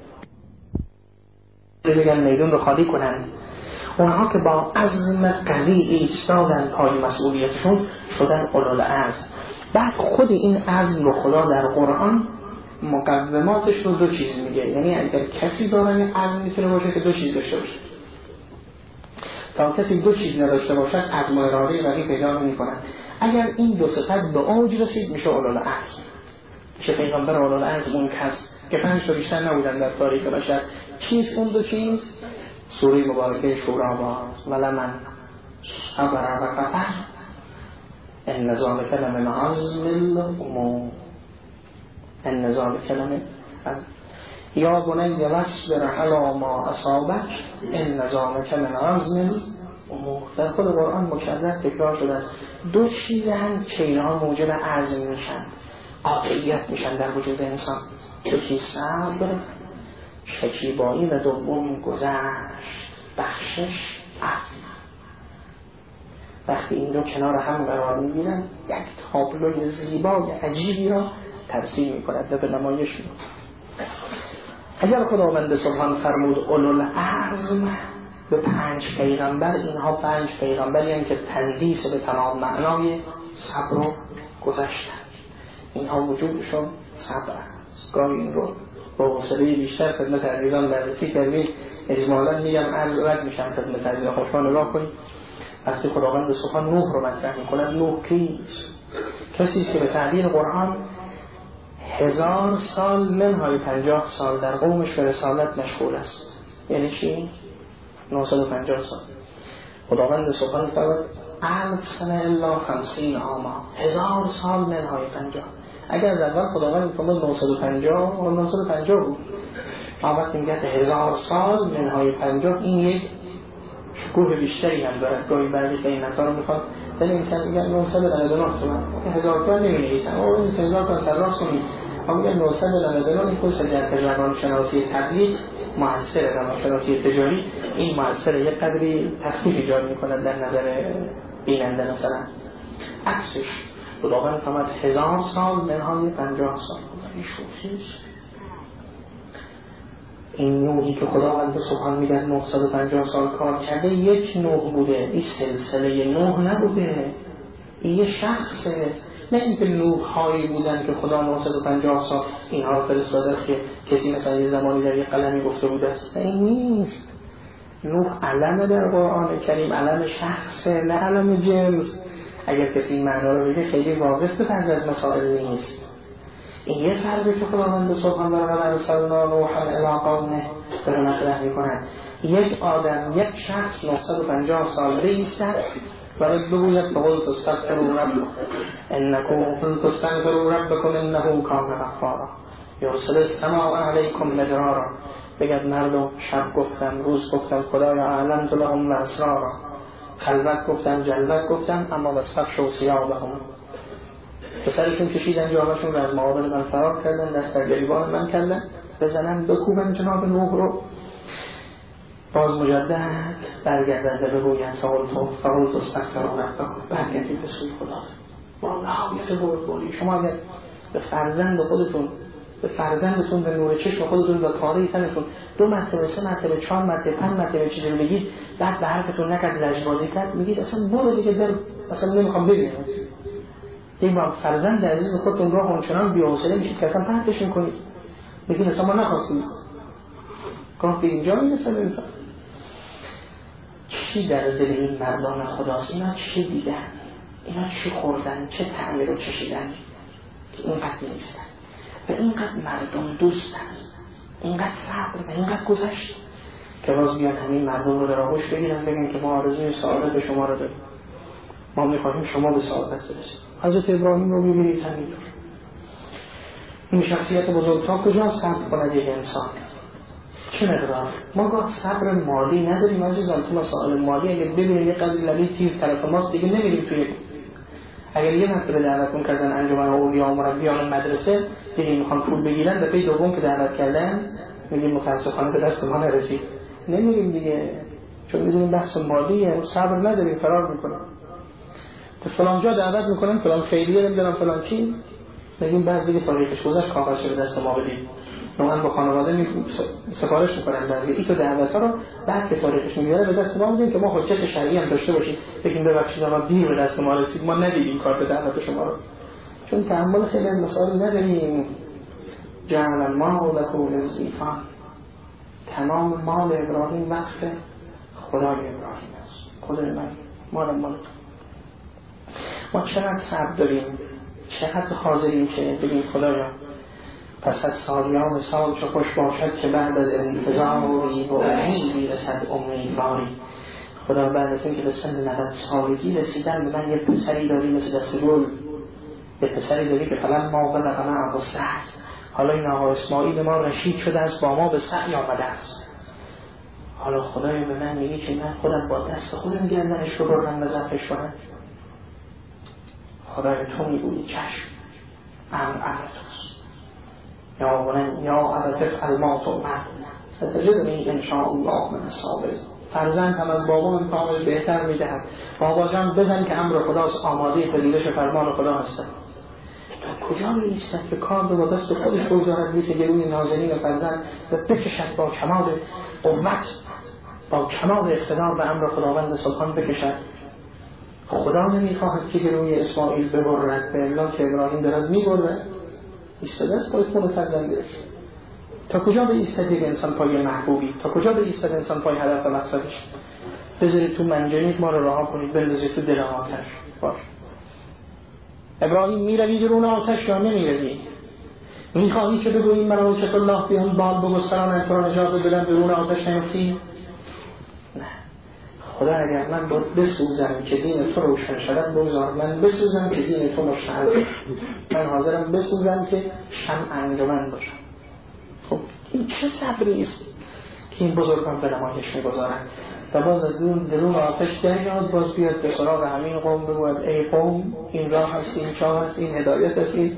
بگن میدون رو خالی کنند. اونها که با عزم قوی ایستادن پای مسئولیتشون شدن اولوالعزم. بعد خود این عزم رو خدا در قرآن مقوماتش رو دو چیز میگه. یعنی اگر کسی دارای عزم میتونه باشه که دو چیز داشته باشه. تا کسی دو چیز نداشته باشد عزم و اراده قوی پیدا نمی‌کنه. اگر این دو صفت به اوج رسید میشه اولوالعزم، میشه پیغمبر اولوالعزم. اون کس که پنج تا بیشتر نبودن در تاریخ بشر. چیز اون دو چیز؟ سوره مبارکه شورا باز ولمن صبر و غفر ان ذلک لمن عزم الامور. ان ذلک لمن یا بنی واصبر علی ما اصابک ان ذلک من عزم الامور. در خود قرآن مکرر تکرار شده است. دو چیز هم که اینها موجب عزم میشن، قاطعیت میشن در وجود انسان. یکی صبر، شکیبایی، و دوم گذشت، بخشش، عفو. وقتی این دو کنار هم قرار میگیرن یک تابلوی زیبای عجیبی را ترسیم میکند و به نمایش میکند. اگر خداوند سبحان فرمود اولوالعزم به پنج پیغمبر، اینها پنج پیغمبری هم که تندیس به تمام معنای صبر رو گذاشتن. اینها وجودشون صبر است. گاهی این رو با حوصله بیشتر خدمت عزیزان بررسی کردیم. اجمالا میگم عرض رد میشم خدمت عزیزان. خوشحال نگاه کنید وقتی خداوند سبحان نوح رو مطرح میکند، نوح کیست؟ کسی که به تعبیر قرآن هزار سال منهای پنجاه سال در قومش به رسالت مشغول است. یعنی چی؟ نهصد و پنجاه سال. خداوند سبحان فرمود الف سنه الا خمسین عاما، هزار سال منهای پنجاه. اگر از اول خداوند فرمود نهصد و پنجاه و نهصد و پنجاه بود، اما وقتی میگه هزار سال منهای پنجاه، این یک شکوه بیشتری هم دارد. گاهی بعضی قیمت ها رو میخواد ولی انسان میگن نهصد و نود و نه تومن، هزار تا نمی‌نویسن، او این هزار تا سراغ کنید. اما میگن نهصد و نود و نه این کورس در روانشناسی تبلیغ مؤثر، روانشناسی تجاری این مؤثر یک قدری تخفیف ایجاد میکند در نظر بیننده. مثلا عکسش خداوند فرمود هزار سال منهای پنجاه سال. این شوخیست؟ این نوحی که خداوند سبحان میگن نهصد و پنجاه سال کار کرده یک نوح بوده، این سلسله نوح نبوده، این یه شخصه. نه اینکه نوح هایی بودن که خدا نهصد و پنجاه سال اینها رو فرستاده است که کسی مثلا یه زمانی در یه قلمی گفته بوده است. این نیست. نوح علم در قرآن کریم، علم شخصه نه علم جنس. اگر کسی این معنا رو بگه خیلی واقف به بعض از مسائل نیست. این یه فرقی که خداوند سبحان و تعالی ارسلنا نوحا الی قومه داره مطرح می‌کند. یک آدم، یک شخص نهصد و پنجاه سال بایستد و بگوید فقلت استغفروا ربکم انکم قلت استغفروا ربکم انه کان غفارا یرسل السماء علیکم مدرارا. بگید مردم شب گفتم، روز گفتم، خدایا اعلمت لهم الاسرارا، خلوت گفتم، جلوت گفتم، اما واستغشوا ثیابهم. پسرشون کشیدن جامشون رو از مقابل من فرار کردن، دست در گریبان من کردن، بزنن بکوبن جناب نوح رو. باز مجدد برگردن و بگوین فقلت فقلت استغفروا ربکم، برگردید به سوی خدا. والله یه بردباری. شما اگر به فرزند خودتون به فرزندتون به نور چشم خودتون و پاره تنتون دو مرتبه، سه مرتبه، چهار مرتبه، پنج مرتبه چیزی رو بگید، بعد به حرفتون نکرد لجبازی کرد، میگید اصلا برو دیگه دل اصلا نمیخوام ببینم. این با فرزند عزیز خودتون راه اونچنان بی‌حوصله میشید که اصلا پرتش میکنید، میگید اصلا ما نخواستیم. گفت به اینجا میرسه انسان. چی در دل این مردان خداست؟ اینا چی دیدن؟ اینا چی خوردن؟ چه طعمی رو چشیدن که اینقدر نیستن و اینقدر مردم دوستن، اینقدر صبر و اینقدر گذشت که باز بیان همین مردم رو در آغوش بگیرن بگن که ما آرزوی سعادت شما رو داریم، ما میخواهیم شما به سعادت برسید. حضرت ابراهیم رو میبینید همینطور. این شخصیت بزرگ تا کجا صبر کند یک انسان؟ چه مقدار؟ ما گاه صبر مالی نداریم عزیزان. تو مسائل مالی اگر ببینید یک قدر لبی تیز طرف ماست دیگه نمیریم توی. اگر یه مرتبه دعوتون کردن انجمن اولیا و مربیان مدرسه دیگه میخوان پول بگیرن، دفعه دوم که دعوت کردن میگیم متاسفانه به دست ما نرسید، نمیریم دیگه، چون میدونیم بحث مالیه، صبر نداریم، فرار میکنیم. تو فلان جا دعوت میکنن، فلان خیریه نمیدونم فلان چی، میگیم بعد دیگه تاریخش گذشت کاغذش به دست ما بدید. نوعا با خانواده می سفارش میکنن بعضی این تو دعوت ها رو، بعد که تاریخش میاره به دست ما میدیم که ما حجت شرعی هم داشته باشیم، بگیم ببخشید ما دیر به دست ما رسید، ما ندیدیم کار به دعوت شما رو، چون تحمل خیلی از مسائل نداریم. جعل المال لکم الزیفان، تمام مال ابراهیم وقف خدای ابراهیم است، خدای من مال مال. ما چقدر صبر داریم، چقدر حاضریم که بگیم خدایا پس از سالیان سال چه خوش باشد که بعد از انتظاری و امیدی رسد امیدواری. خدا بعد از این که به سن نود سالگی رسیدن به من یه پسری داری مثل دست گل، یه پسری داری که فلان ما بلغ معه السعی، حالا این آقا اسماعیل ما رشید شده است، با ما به سعی آمده است. حالا خدای به من میگه که من خودم با دست خودم گردنش رو بردم و ذبحش کنم. خدای تو میگویی چشم، امر امر توست. یا بنی یا ابت افعل ما تؤمر ستجدنی ان شاء الله من الصابرین. فرزند هم از بابا امتحانش بهتر میدهد. بابا جان بزن که امر خداست، آماده پذیرش فرمان خدا هستن. کجا می‌ایستد که کار رو با دست خودش بگذارد که گلوی نازنین فرزند و بکشد با کمال قوت، با کمال اقتدار به امر خداوند سبحان بکشد. خدا نمیخواهد که گلوی اسماعیل ببرد، به الا که ابراهیم درست میبرد. ایستاده است باید خود فرزندش. تا کجا به ایستد یک انسان پای محبوبی؟ تا کجا به ایستد انسان پای هدف و مقصدش؟ بذارید تو منجنیق ما رو رها کنید، بندازید تو دل آتش. باش ابراهیم میروی درون آتش یا نمیروی؟ میخواهی که بگوییم ملائکه الله بیان بال بگسترانند تو را نجات بدن درون آتش نیفتی؟ نه. خدا اگر من باید بسوزم که دین تو روشن شدن بگذار، من بسوزم که دین تو مشتعل، من حاضرم بسوزم که شمع انجمن باشم. خب این چه صبری است که این بزرگان به نمایش میگذارند؟ و باز از اون درون آتش دریاد، باز بیاد به سراغ همین قوم بگوید ای قوم این راه هست، این چاه هست، این هدایت هست. این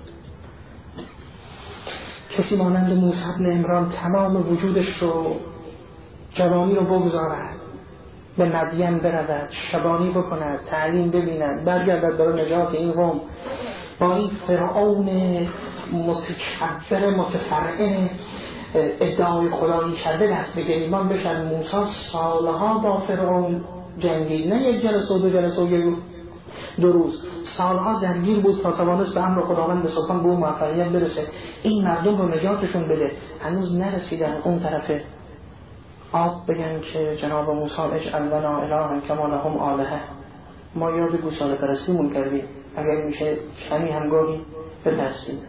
کسی مانند موسی بن عمران تمام وجودش رو، جوانی رو بگذارد، به مدین برود، شبانی بکند، تعلیم ببیند، برگردد برای نجات این قوم. با این فرعون متکبر متفرعن ادعای خدایی کرده دست به گریبان بشن. موسی سالها با فرعون جنگید، نه یک جلسه و دو جلسه و یک دو روز، سالها درگیر بود تا توانست به امر خداوند سبحان به اون موفقیت برسه. این مردم رو نجاتشون بده. هنوز نرسیدن اون طرف آب بگن که جناب موسی اجعل لنا الها کما لهم آلهه، ما یاد گوساله پرستیمون کردیم، اگر میشه شمی همگاهی بپرستیم.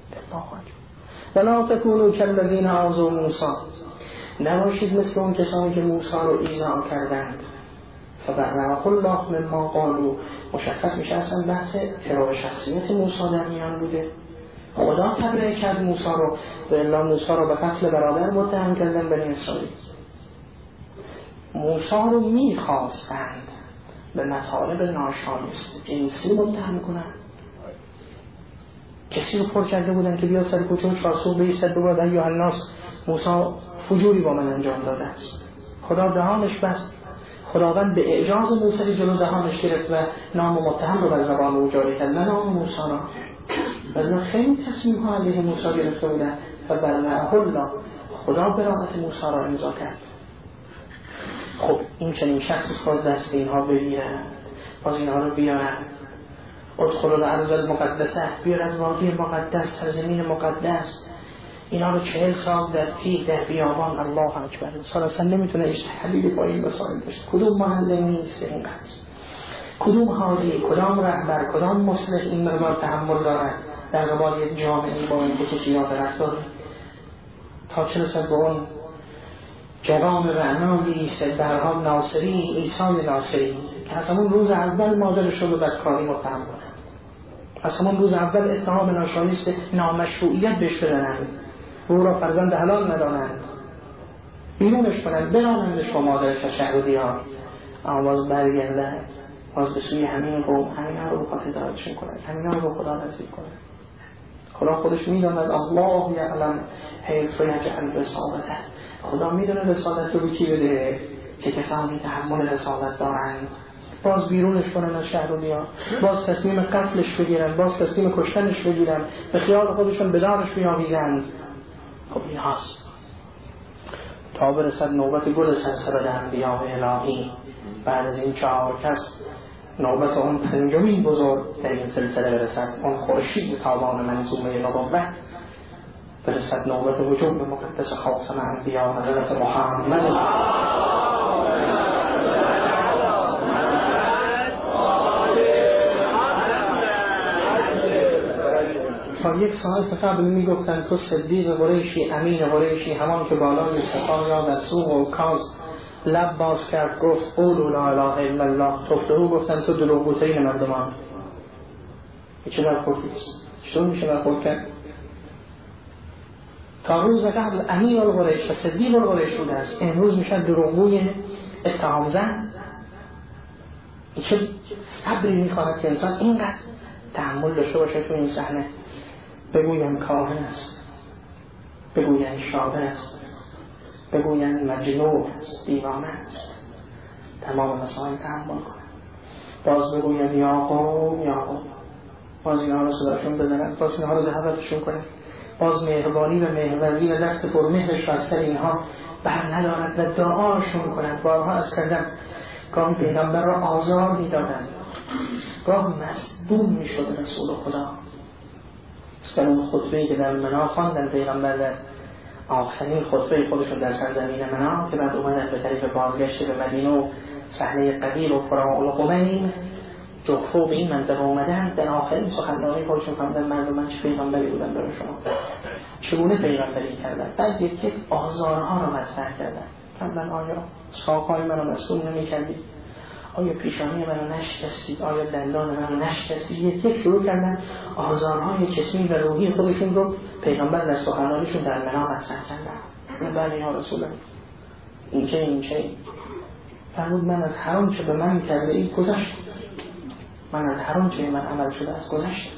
ولا تکونوا کالذین آذوا موسی، نباشید مثل اون کسانی که موسی رو ایذا کردند. فبرأه الله مما قالوا، مشخص میشه اصلا بحث فراق شخصیت موسی در میان بوده. خدا تبرئه کرد موسی رو، به الا موسی رو به قتل برادر متهم کردن بنی اسرائیل. موسی رو میخواستند به مطالب ناشایست جنسی متهم کنند. کسی رو پر کرده بودن که بیاد سر کوچه و چارسو بیستد بگوید ایها الناس موسی فجوری با من انجام داده است. خدا دهانش بست. خداوند به اعجاز موسی جلو دهانش گرفت و نام متهم رو بر زبان او جاری کرد، نه نام موسی را. ولی خیلی تصمیم ها علیه موسی گرفته بودن. فبرأه الله، خدا براءت موسی را امضا کرد. خب این چنین شخصی باز دست اینها بگیرن، باز اینها رو بیارن، ادخلوا الارض المقدسه، بیارن وادی مقدس، سرزمین مقدس. اینا رو چهل سال در تیه در بیابان، الله اکبر. انسان اصلا نمیتونه اجتحلیلی با این مسائل بشه. کدوم محله نیست اینقدر، کدوم حالی، کدام رهبر، کدام مصلح این مقدار تحمل دارد در قبال یک جامعه با این خصوصیات رفتار؟ تا چه رسد به اون جوان رعنایی سیدبرهام ناصری، عیسی ناصری که از همون روز اول مادرش رو به بدکاری متهم کنند، از همون روز اول اتهام ناشایست نامشروعیت بهش بدنند، او را فرزند حلال ندانند، بیرونش کنند، برانندش با مادرش از شهر و دیار. اما باز برگردن، باز به سوی همین قوم، همین ها رو به خاطر دارتشون کنند، همین ها رو به خدا نزدیک کنند. خدا خودش میداند الله یعلم حیث یجعل رسالته، خدا میدونه رسالت رو کی بده که کسانی تحمل رسالت دارند. باز بیرونش کنن از شهر و دیار، باز تصمیم قتلش بگیرن، باز تصمیم کشتنش بگیرن، به خیال خودشون به دارش بیاویزن. خب این هاست تا برسد نوبت گل سلسله انبیاء الهی. بعد از این چهار کس نوبت اون پنجمین بزرگ در این سلسله برسد، اون خورشید تابان منظومه نبوت برسد، نوبت وجود به مقدس خاتم انبیاء حضرت محمد. تا یک ساعت قبل میگفتن تو صدیق قریشی، امین قریشی، همان که بالای سپاه را در سوق و کاز لب باز کرد گفت قولوا لا اله الا الله، تفتهو گفتن تو دروغگوترین مردمان. چه برخوردی چطور میشه برخورد کرد؟ تا روز قبل امین القریش و صدیق القریش بوده است، امروز میشه دروغگوی اتهام زن. چه صبری میخواهد که انسان اینقدر تحمل داشته باشه تو این صحنه؟ بگویم کاهن است، بگویم شاعر است، بگویند مجنون است، دیوانه است، تمام مسائل تحمل کنند. باز بگویند یا قوم یا قوم، باز اینها رو صداشون بزنند، باز اینها رو دعوتشون کنند، باز مهربانی و مهرورزی و دست پرمهرش را از سر اینها بر ندارد و دعاشون کنند. بارها از کردن گاهی پیغمبر را آزار میدادند، گاهی مصدوم میشد رسول خدا. مثل اون خطبه‌ای که در منا خواندن پیغمبر در آخرین خطبه خودشون در سرزمین منا که بعد اومدن به طریق بازگشت به مدینه و صحنه قدیر و فراغ قمین جفو به این منظر اومدن، در آخرین سخنرانی خودشون فرمودن مردم من چه پیغمبری بودن برای شما، چگونه پیغمبری کردن. بعد یک یک آزارها رو مطرح کردن، فرمودن آیا ساقای منو مسئول نمی کردید، آیا پیشانی منو نشکستید، آیا دندان منو نشکستید. یک یک شروع کردن آزارهای جسمی و روحی خودشون رو پیغمبر در سخنرانیشون در منا مطرح کردن. بله یا رسول الله این چه این چه فرمود من از هر آنچه به من کرده اید گذشت، من از هر آنچه من عمل شده از گذشت.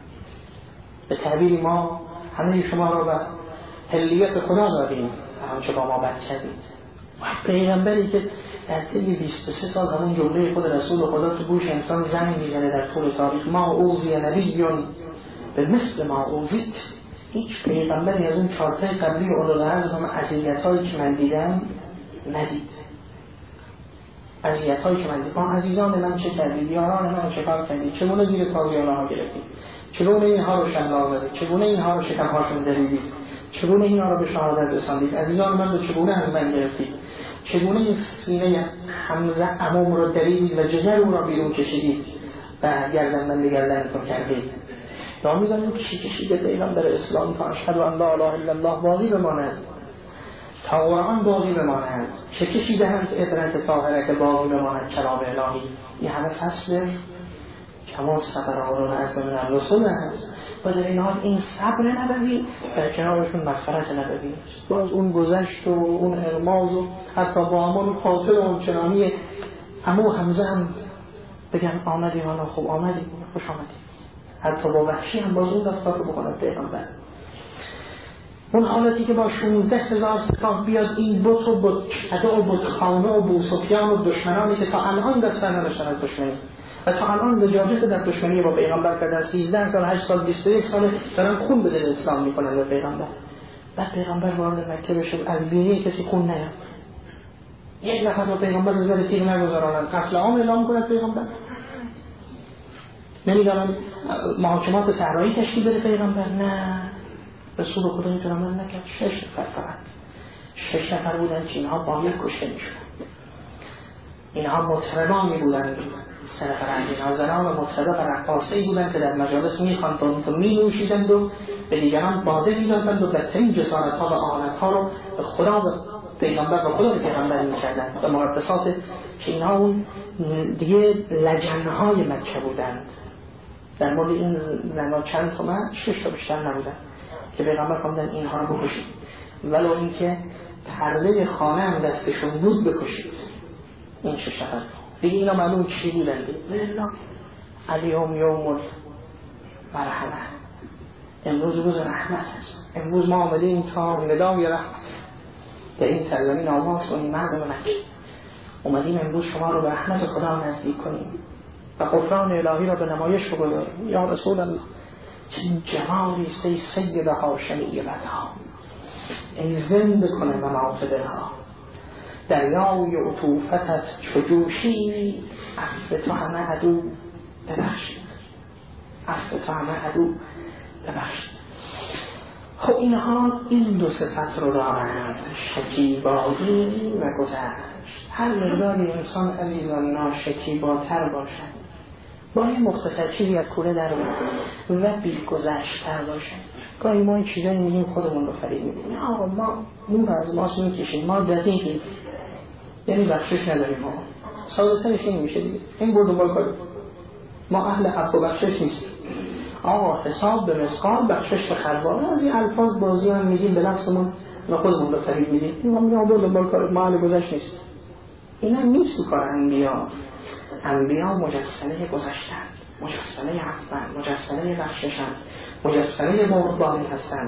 به تعبیری ما همه شما رو به حلیت خدا دادیم، هر آنچه با ما بد کردید. پیغمبری که در طی بیست و سه سال همون جمله خود رسول خدا تو گوش انسان زنگ میزنه در طول تاریخ، ما اوذی نبیون به مثل ما اوذیت. هیچ پیغمبری از اون چارتای قبلی اولوالعزم اذیت‌هایی که من دیدم ندید. اذیت‌هایی که من دیدم، عزیزان من چه کردید، یاران من چه کار کردید، چگونه زیر تازیانه ها گرفتید، چگونه اینها رو شلاق زدید، چگونه اینها رو شکم‌هاشون دریدید، چگونه اینها رو به شهادت رساندید، عزیزان من رو چگونه از من گرفتید، چگونه این سینه حمزه عموم رو دریدید و جگر او را بیرون کشیدید و گردن به گردنتون کردید. یا می‌دانید چی کشیده پیغمبر اسلام تا اشهد ان لا اله الا الله باقی بماند، تا قرآن باقی بماند، چه کشیده هم عبرت طاهره که باقی بماند کلام الهی. این همه فصل کما صبر اولوالعزم من الرسل هست و در این حال این صبر نبوی در کنارشون مغفرت نبوی، باز اون گذشت و اون ارماز و حتی با همان خاطر و اون چنانی امو حمزه هم بگن آمدی حالا خوب آمدی خوش آمدی، حتی با وحشی هم باز اون رفتار رو بکند پیغمبر. اون حالتی که با شانزده هزار سپاه بیاد این بت و بتکده و بتخانه و بوسفیان و دشمنانی که تا الان دست برنداشتن از دشمنی و تا الان لجاجت در دشمنی با پیغمبر کردن، سیزده سال هشت سال بیست و یک سال دارن خون به دل اسلام میکنن به پیغمبر. بعد پیغمبر وارد مکه بشه از بیرون کسی خون نیاد، یک نفر با پیغمبر نظر تیر نگذارانند، قتل عام اعلام کند پیغمبر. نمیدارن محاکمات صحرایی تشکیل بده پیغمبر، نه رسول خدا این عمل نکرد. شش نفر فقط شش نفر بودن که اینها باید کشته میشدن. اینها مطربانی بودن، سه نفر از اینها زنان و مطربه و رقاصه‌ای بودن که در مجالس میخواندند و مینوشیدند و به دیگران باده میدادند و بدترین جسارت‌ها و آلت‌ها رو به خدا و پیغمبر و خدا به پیغمبر میکردند و مقدسات که اینها اون دیگه لجن‌های مکه بودند. در مورد این زنها چند تا مرد، شش تا بیشتر نبودن که پیغمبر فرمودن اینها رو بکشید، ولو اینکه پرده خانه هم دستشون بود بکشید. این شش نفر دیگه اینا معلوم چی بودن دیگه. الیوم یوم مرحمه، امروز روز رحمت است، امروز ما آمدیم تا ندای رحمت در این سرزمین آماس و این مردم مکه، اومدیم امروز شما رو به رحمت خدا نزدیک کنیم و غفران الهی را به نمایش بگذاریم. یا رسول الله چه جمالی است ای سید هاشمی بدها، ای زنده کنه منافع دلها، دریای عطوفتت چجوشی، عفو تو همه عدو ببخشید، عفو تو همه عدو ببخشید. خب اینها این دو صفت رو دارند، شکیبایی و گذشت. هر مقداری انسان عزیزان ناشکیباتر باشد، با این مختصر چیزی از کوره در و بی گذشت‌تر باشد. گاهی ما این چیزایی میگیم خودمون رو فریب می‌کنیم، آقا ما نور از ماست میکشیم، ما دقیقیم، یعنی بخشش نداریم. ما ساده ترش این میشه دیگه، این برد دنبال کنیم، ما اهل عفو و بخشش نیستیم. آقا حساب به مسقال، بخشش به خروار، از این الفاظ بازی هم میگیم به نفسمون و خودمون رو فریب میدیم. ما میگیم برد دنبال کنیم، ما اهل گذشت نیستیم. اینا نیست کار انبیا. انبیا مجسمه گذشتن، مجسمه عفو، مجسمه بخششن، مجسمه مهربانی هستند،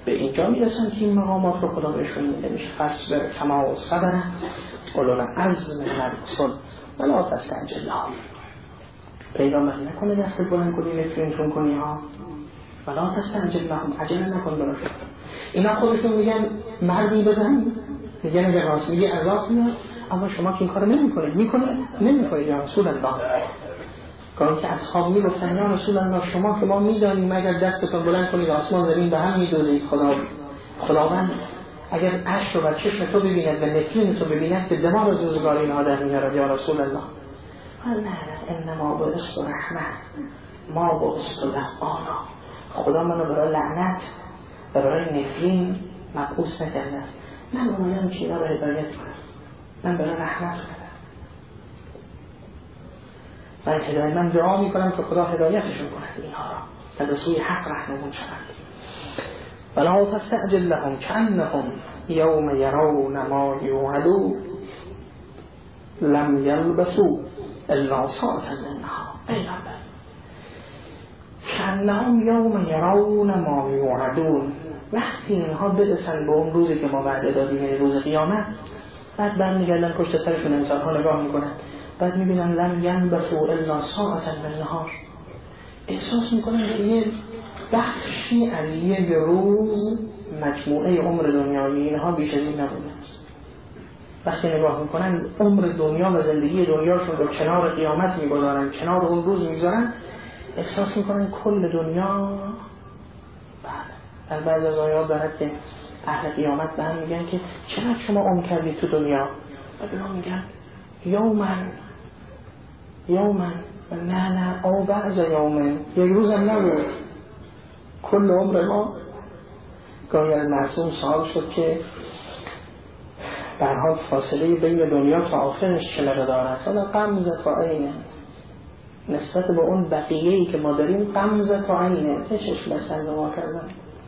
به اینجا میرسن که این مقامات رو خدا بهشون میده میشه فصبر کما صبر اولو العزم من الرسل ولا تستعجل لهم. پیغمبر نکنه دست بلند کنی نفرینشون کنی ها، ولا تستعجل لهم، عجله نکن براشون. اینا خودشون میگن مردی بزن، میگن اگه راست میگه عذاب میاد، اما شما که این کارو نمیکنید. میکنه نمیکنید یا رسول الله. گاهی که اصحاب میگفتن یا رسول الله شما که ما میدانیم اگر دستتون بلند کنید آسمان زمین به هم میدوزید، خدا خداوند اگر عرش رو بر چشم تو ببیند و نفرین تو ببیند که دماغ از روزگار اینها در میارد یا رسول الله. نه انما بعثت رحمت ما بعثت لعانا. خدا منو برای لعنت و برای نفرین مبعوث نکرده است. من اومدم که اینا رو هدایت کنم، من برای رحمت کنم. من هدایت من دعا میکنم که خدا هدایتشون کند اینها را تا به سوی حق رهنمون شوند. ولا تستعجل لهم كأنهم يوم يرون ما يوعدون لم يلبثوا الا ساعة من النهار. پیغمبر كأنهم يوم يرون ما يوعدون، وقتی اینها برسن به اون روزی که ما وعده دادیم، یعنی روز قیامت، بعد برمیگردن پشت سرشون انسان‌ها نگاه میکنن، بعد میبینن لم يلبثوا الا ساعة من النهار. احساس میکنن یه بخشی از یک روز مجموعه عمر دنیایی اینها بیش از این نبوده است. وقتی نگاه میکنن عمر دنیا و زندگی دنیاشون رو کنار قیامت میگذارن، کنار اون روز میگذارن، احساس میکنن کل دنیا. در بعض از آیات دارد که اهل قیامت به هم میگن که چقدر شما عمر کردید تو دنیا؟ و به ما میگن یومن یومن نه نه او بعض یومن، یک روز هم نبود، کل عمر ما. گاهی از معصوم سوال شد که برها فاصله بین دنیا تا آخرش چه دارد؟ حالا قمزه تا عینه، نسبت به اون بقیه‌ای که ما داریم قمزه تا عینه. چشم بستن به ما کردن،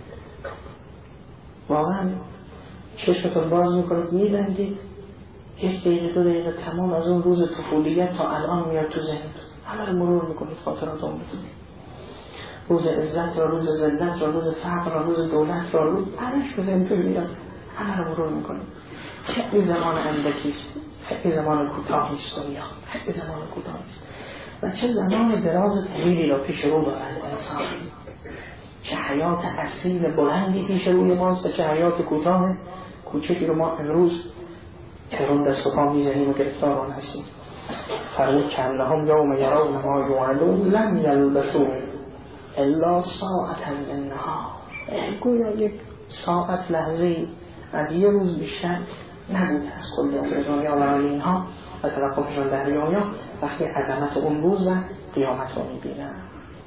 واقعا چشمتون باز میکنید میبندید، یک دقیقه دو دقیقه تمام از اون روز طفولیت تا الان میاد تو ذهن، همه رو مرور میکنید خاطرات عمرتون، روز عزت را، روز ذلت را، روز فقر را، روز دولت را، روز هرش به ذهنتون میاد، همه رو مرور میکنید. خیلی زمان اندکیست، خیلی زمان کوتاهیست دنیا، خیلی زمان کوتاهیست و چه زمان دراز طویلی را پیش رو دارد انسان. چه حیات اصیل بلندی پیش روی ماست و چه حیات کوتاه کوچکی رو ما امروز ترون دست و پا میزنیم و گرفتار آن هستیم. فرمود کأنهم یوم یرون ما یوعدون لم یلبثوا الا ساعة من النهار. گویا یک ساعت لحظه‌ای از یه روز بیشتر نبوده از کل عمر دنیا برای اینها و توقفشون در دنیا وقتی عظمت اون روز و قیامت رو میبینن.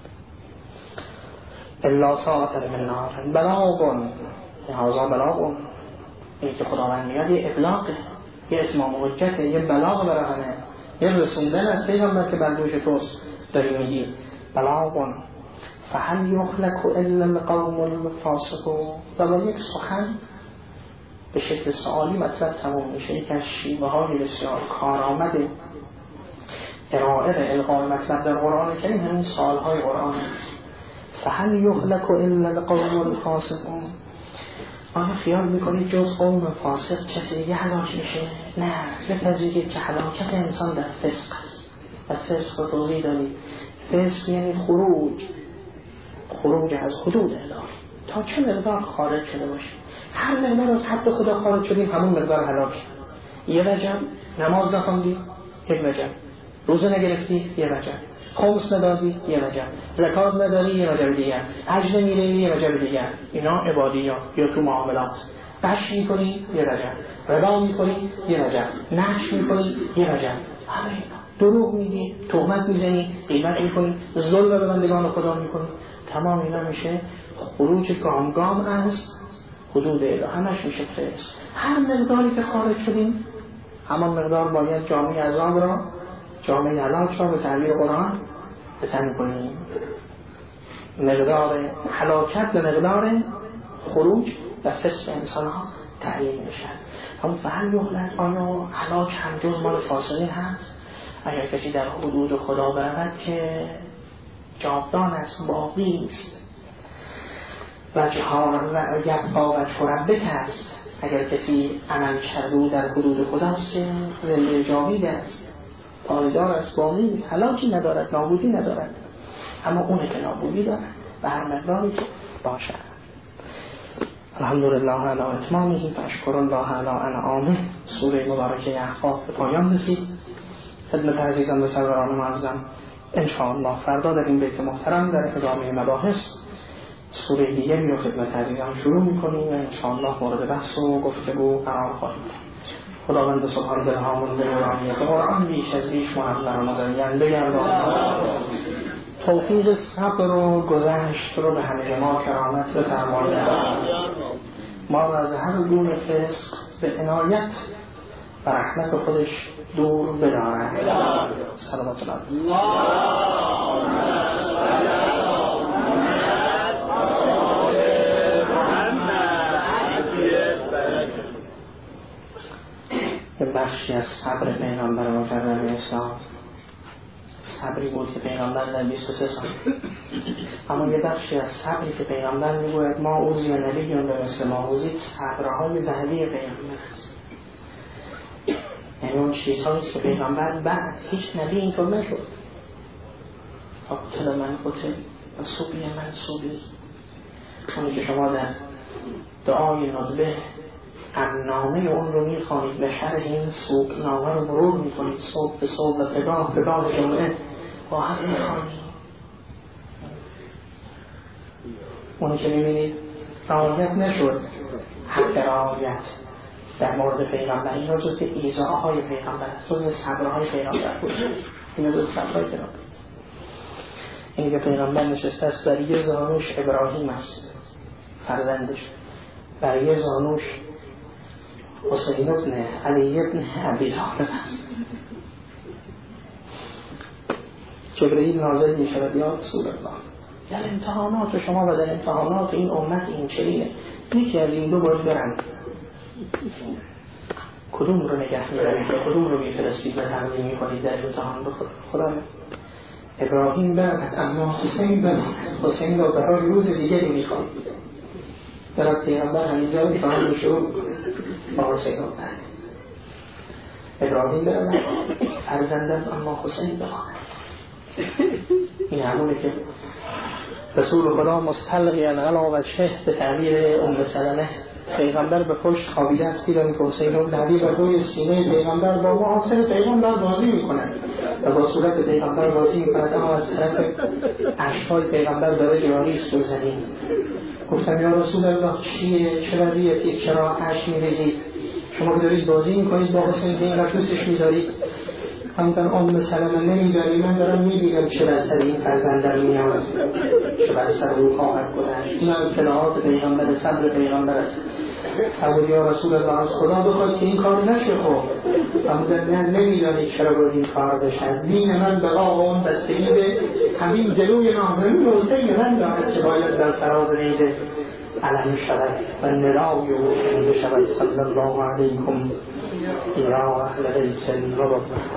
الا ساعة من النهار بلاغ، هذا بلاغ، این که خداوند میاد یه ابلاغه، یه اتمام حجته، یه بلاغ برای همه، یه رسوندن از پیغمبر که بر دوش توست داری میگی. بلاغ فهل یخلق الا القوم الفاسقون. و با یک سخن به شکل سوالی مطلب تمام میشه. یک از شیوه های بسیار کارآمد ارائه و القای مطلب در قرآن کریم همین سوال های قرآن است. فهل یخلق الا القوم الفاسقون. آیا خیال میکنید جز قوم فاسق کسی دیگه هلاک میشه؟ نه، بپذیرید که هلاکت انسان در فسق است و فسق رو توضیح دارید. فسق یعنی خروج خروج از حدود الهی. تا چه مقدار خارج شده باشیم؟ هر مقدار از حد خدا خارج شدیم همون مقدار هلاک. یه وجب نماز نخوندی، یک وجب. روزه نگرفتی، یه وجب. خمس ندادی، یه وجب. زکات نداری، یه وجب دیگر. حج نمیری، یه وجب دیگر. اینا عبادیات یا تو معاملات. غش میکنی، یه وجب. ربا میکنی، یه وجب. نحش میکنی، یه وجب. همه اینا. دروغ میگی، تهمت میزنی، غیبت میکنی، ظلم به بندگان خدا میکنی. تمام اینا میشه خروج گام گام از حدود الهی. همش میشه فسق. هر مقداری که خارج شدیم همان مقدار باید جامعه عذاب را، جامعه هلاک را به تعبیر قرآن بتن کنیم. مقدار هلاکت به مقدار خروج و فسق انسان ها تعیین میشن. همون فهل یخلق، آیا هلاک هم جز مال فاسقین هست؟ اگر کسی در حدود خدا برود که جاودان است، باقی است. و جهار و یبقا و ربک است. اگر کسی عمل کرده در حدود خداست که زنده جاوید است، پایدار است، باقی هلاکی ندارد، نابودی ندارد. اما اونه که نابودی دارد و هر مقداری که باشد. الحمدلله علی اتمامه و اشکر الله علی انعامه. سوره مبارکه احقاف به پایان رسید. خدمت عزیزان و سروران معظم انشاءالله فردا در این بیت محترم در ادامه مباحث سوره دیگری رو خدمت عزیزان شروع می‌کنیم و انشاءالله مورد بحث و گفتگو قرار خواهیم. خداوند سبحان برهامون به نورانی قرآن بیش از بیش منور و مزین بگردان. توفیق صبر و گذشت رو به همه ما کرامت بفرماید. ما را از هر گونه فسق به عنایت و رحمت خودش دور بدارد. صلوات الله. یه بخشی از صبر پیغمبر مکرم اسلام صبری بود که پیغمبر در بیست و سه سال، اما یه بخشی از صبری که پیغمبر میگوید ما اوزی نبیون به مثل ما اوزی صبرهای ذهبی پیغمبر است. یعنی اون چیزهایی که پیغمبر بعد هیچ نبی اینطور نشد. قتل من قتل و صوبی من صوبی. اونی که شما در دعای ندبه امنامه اون رو میخوانید، به شرح این صبح نامه رو مرور میکنید، صبح به صبح و فگاه فگاه جمعه با هم میخوانید. اونی که میبینید رعایت نشد، حق رعایت در مورد پیغمبر، این رو جز ایذاهای پیغمبر، جز صبرهای پیغمبر بود. این رو جز صبرهای پیغمبر. اینی که پیغمبر نشسته است، بر یه زانوش ابراهیم است فرزندش، بر یه زانوش حسین ابن علی ابن ابی طالب است. جبرئیل نازل می شود یا رسول الله در امتحانات شما و در امتحانات این امت این چنینه، یکی از این دو باید برند، کدوم رو نگه می‌دارید و کدوم رو می‌فرستید و تمرین می‌کنید در امتحان به خدا. ابراهیم برد اما حسین برد، حسین رو برای روز دیگری می‌خواد. برای پیغمبر همیشه رو می‌خواد شروع با حسین رو برد. ابراهیم برد فرزندم اما حسین بخواهد. این همونه که رسول خدا مستلقی علا و شه به تعبیر ام سلمه، پیغمبر به پشت خوابیده است، دیدن که حسین رو نبی و روی سینه پیغمبر با معاصر پیغمبر بازی میکنند و با صورت پیغمبر بازی میکنند، اما از طرف اشکال پیغمبر داره جاری است و زمین. گفتم یا رسول الله چیه؟ چه وضعیتی؟ چرا اشک میریزید؟ شما که دارید بازی میکنید با حسین، این را دوستش میدارید؟ همتن ام سلمه نمیداری، من دارم میبینم چه بر سر این فرزندر میاد، چه بر سر او خواهد گذشت. این اطلاعات پیغمبر، صبر پیغمبر است. اول یا رسول الله از خدا بخواد که این کار نشه. خب همتن نه نمیدانی چرا باید این کار بشد. دین من بقا و اون بستگی به همین جلوی نازنین حسین من دارد که باید در فراز نیزه علم شود و ندای او شنیده شود. صلی الله علیکم یا اهل بیت النبوة.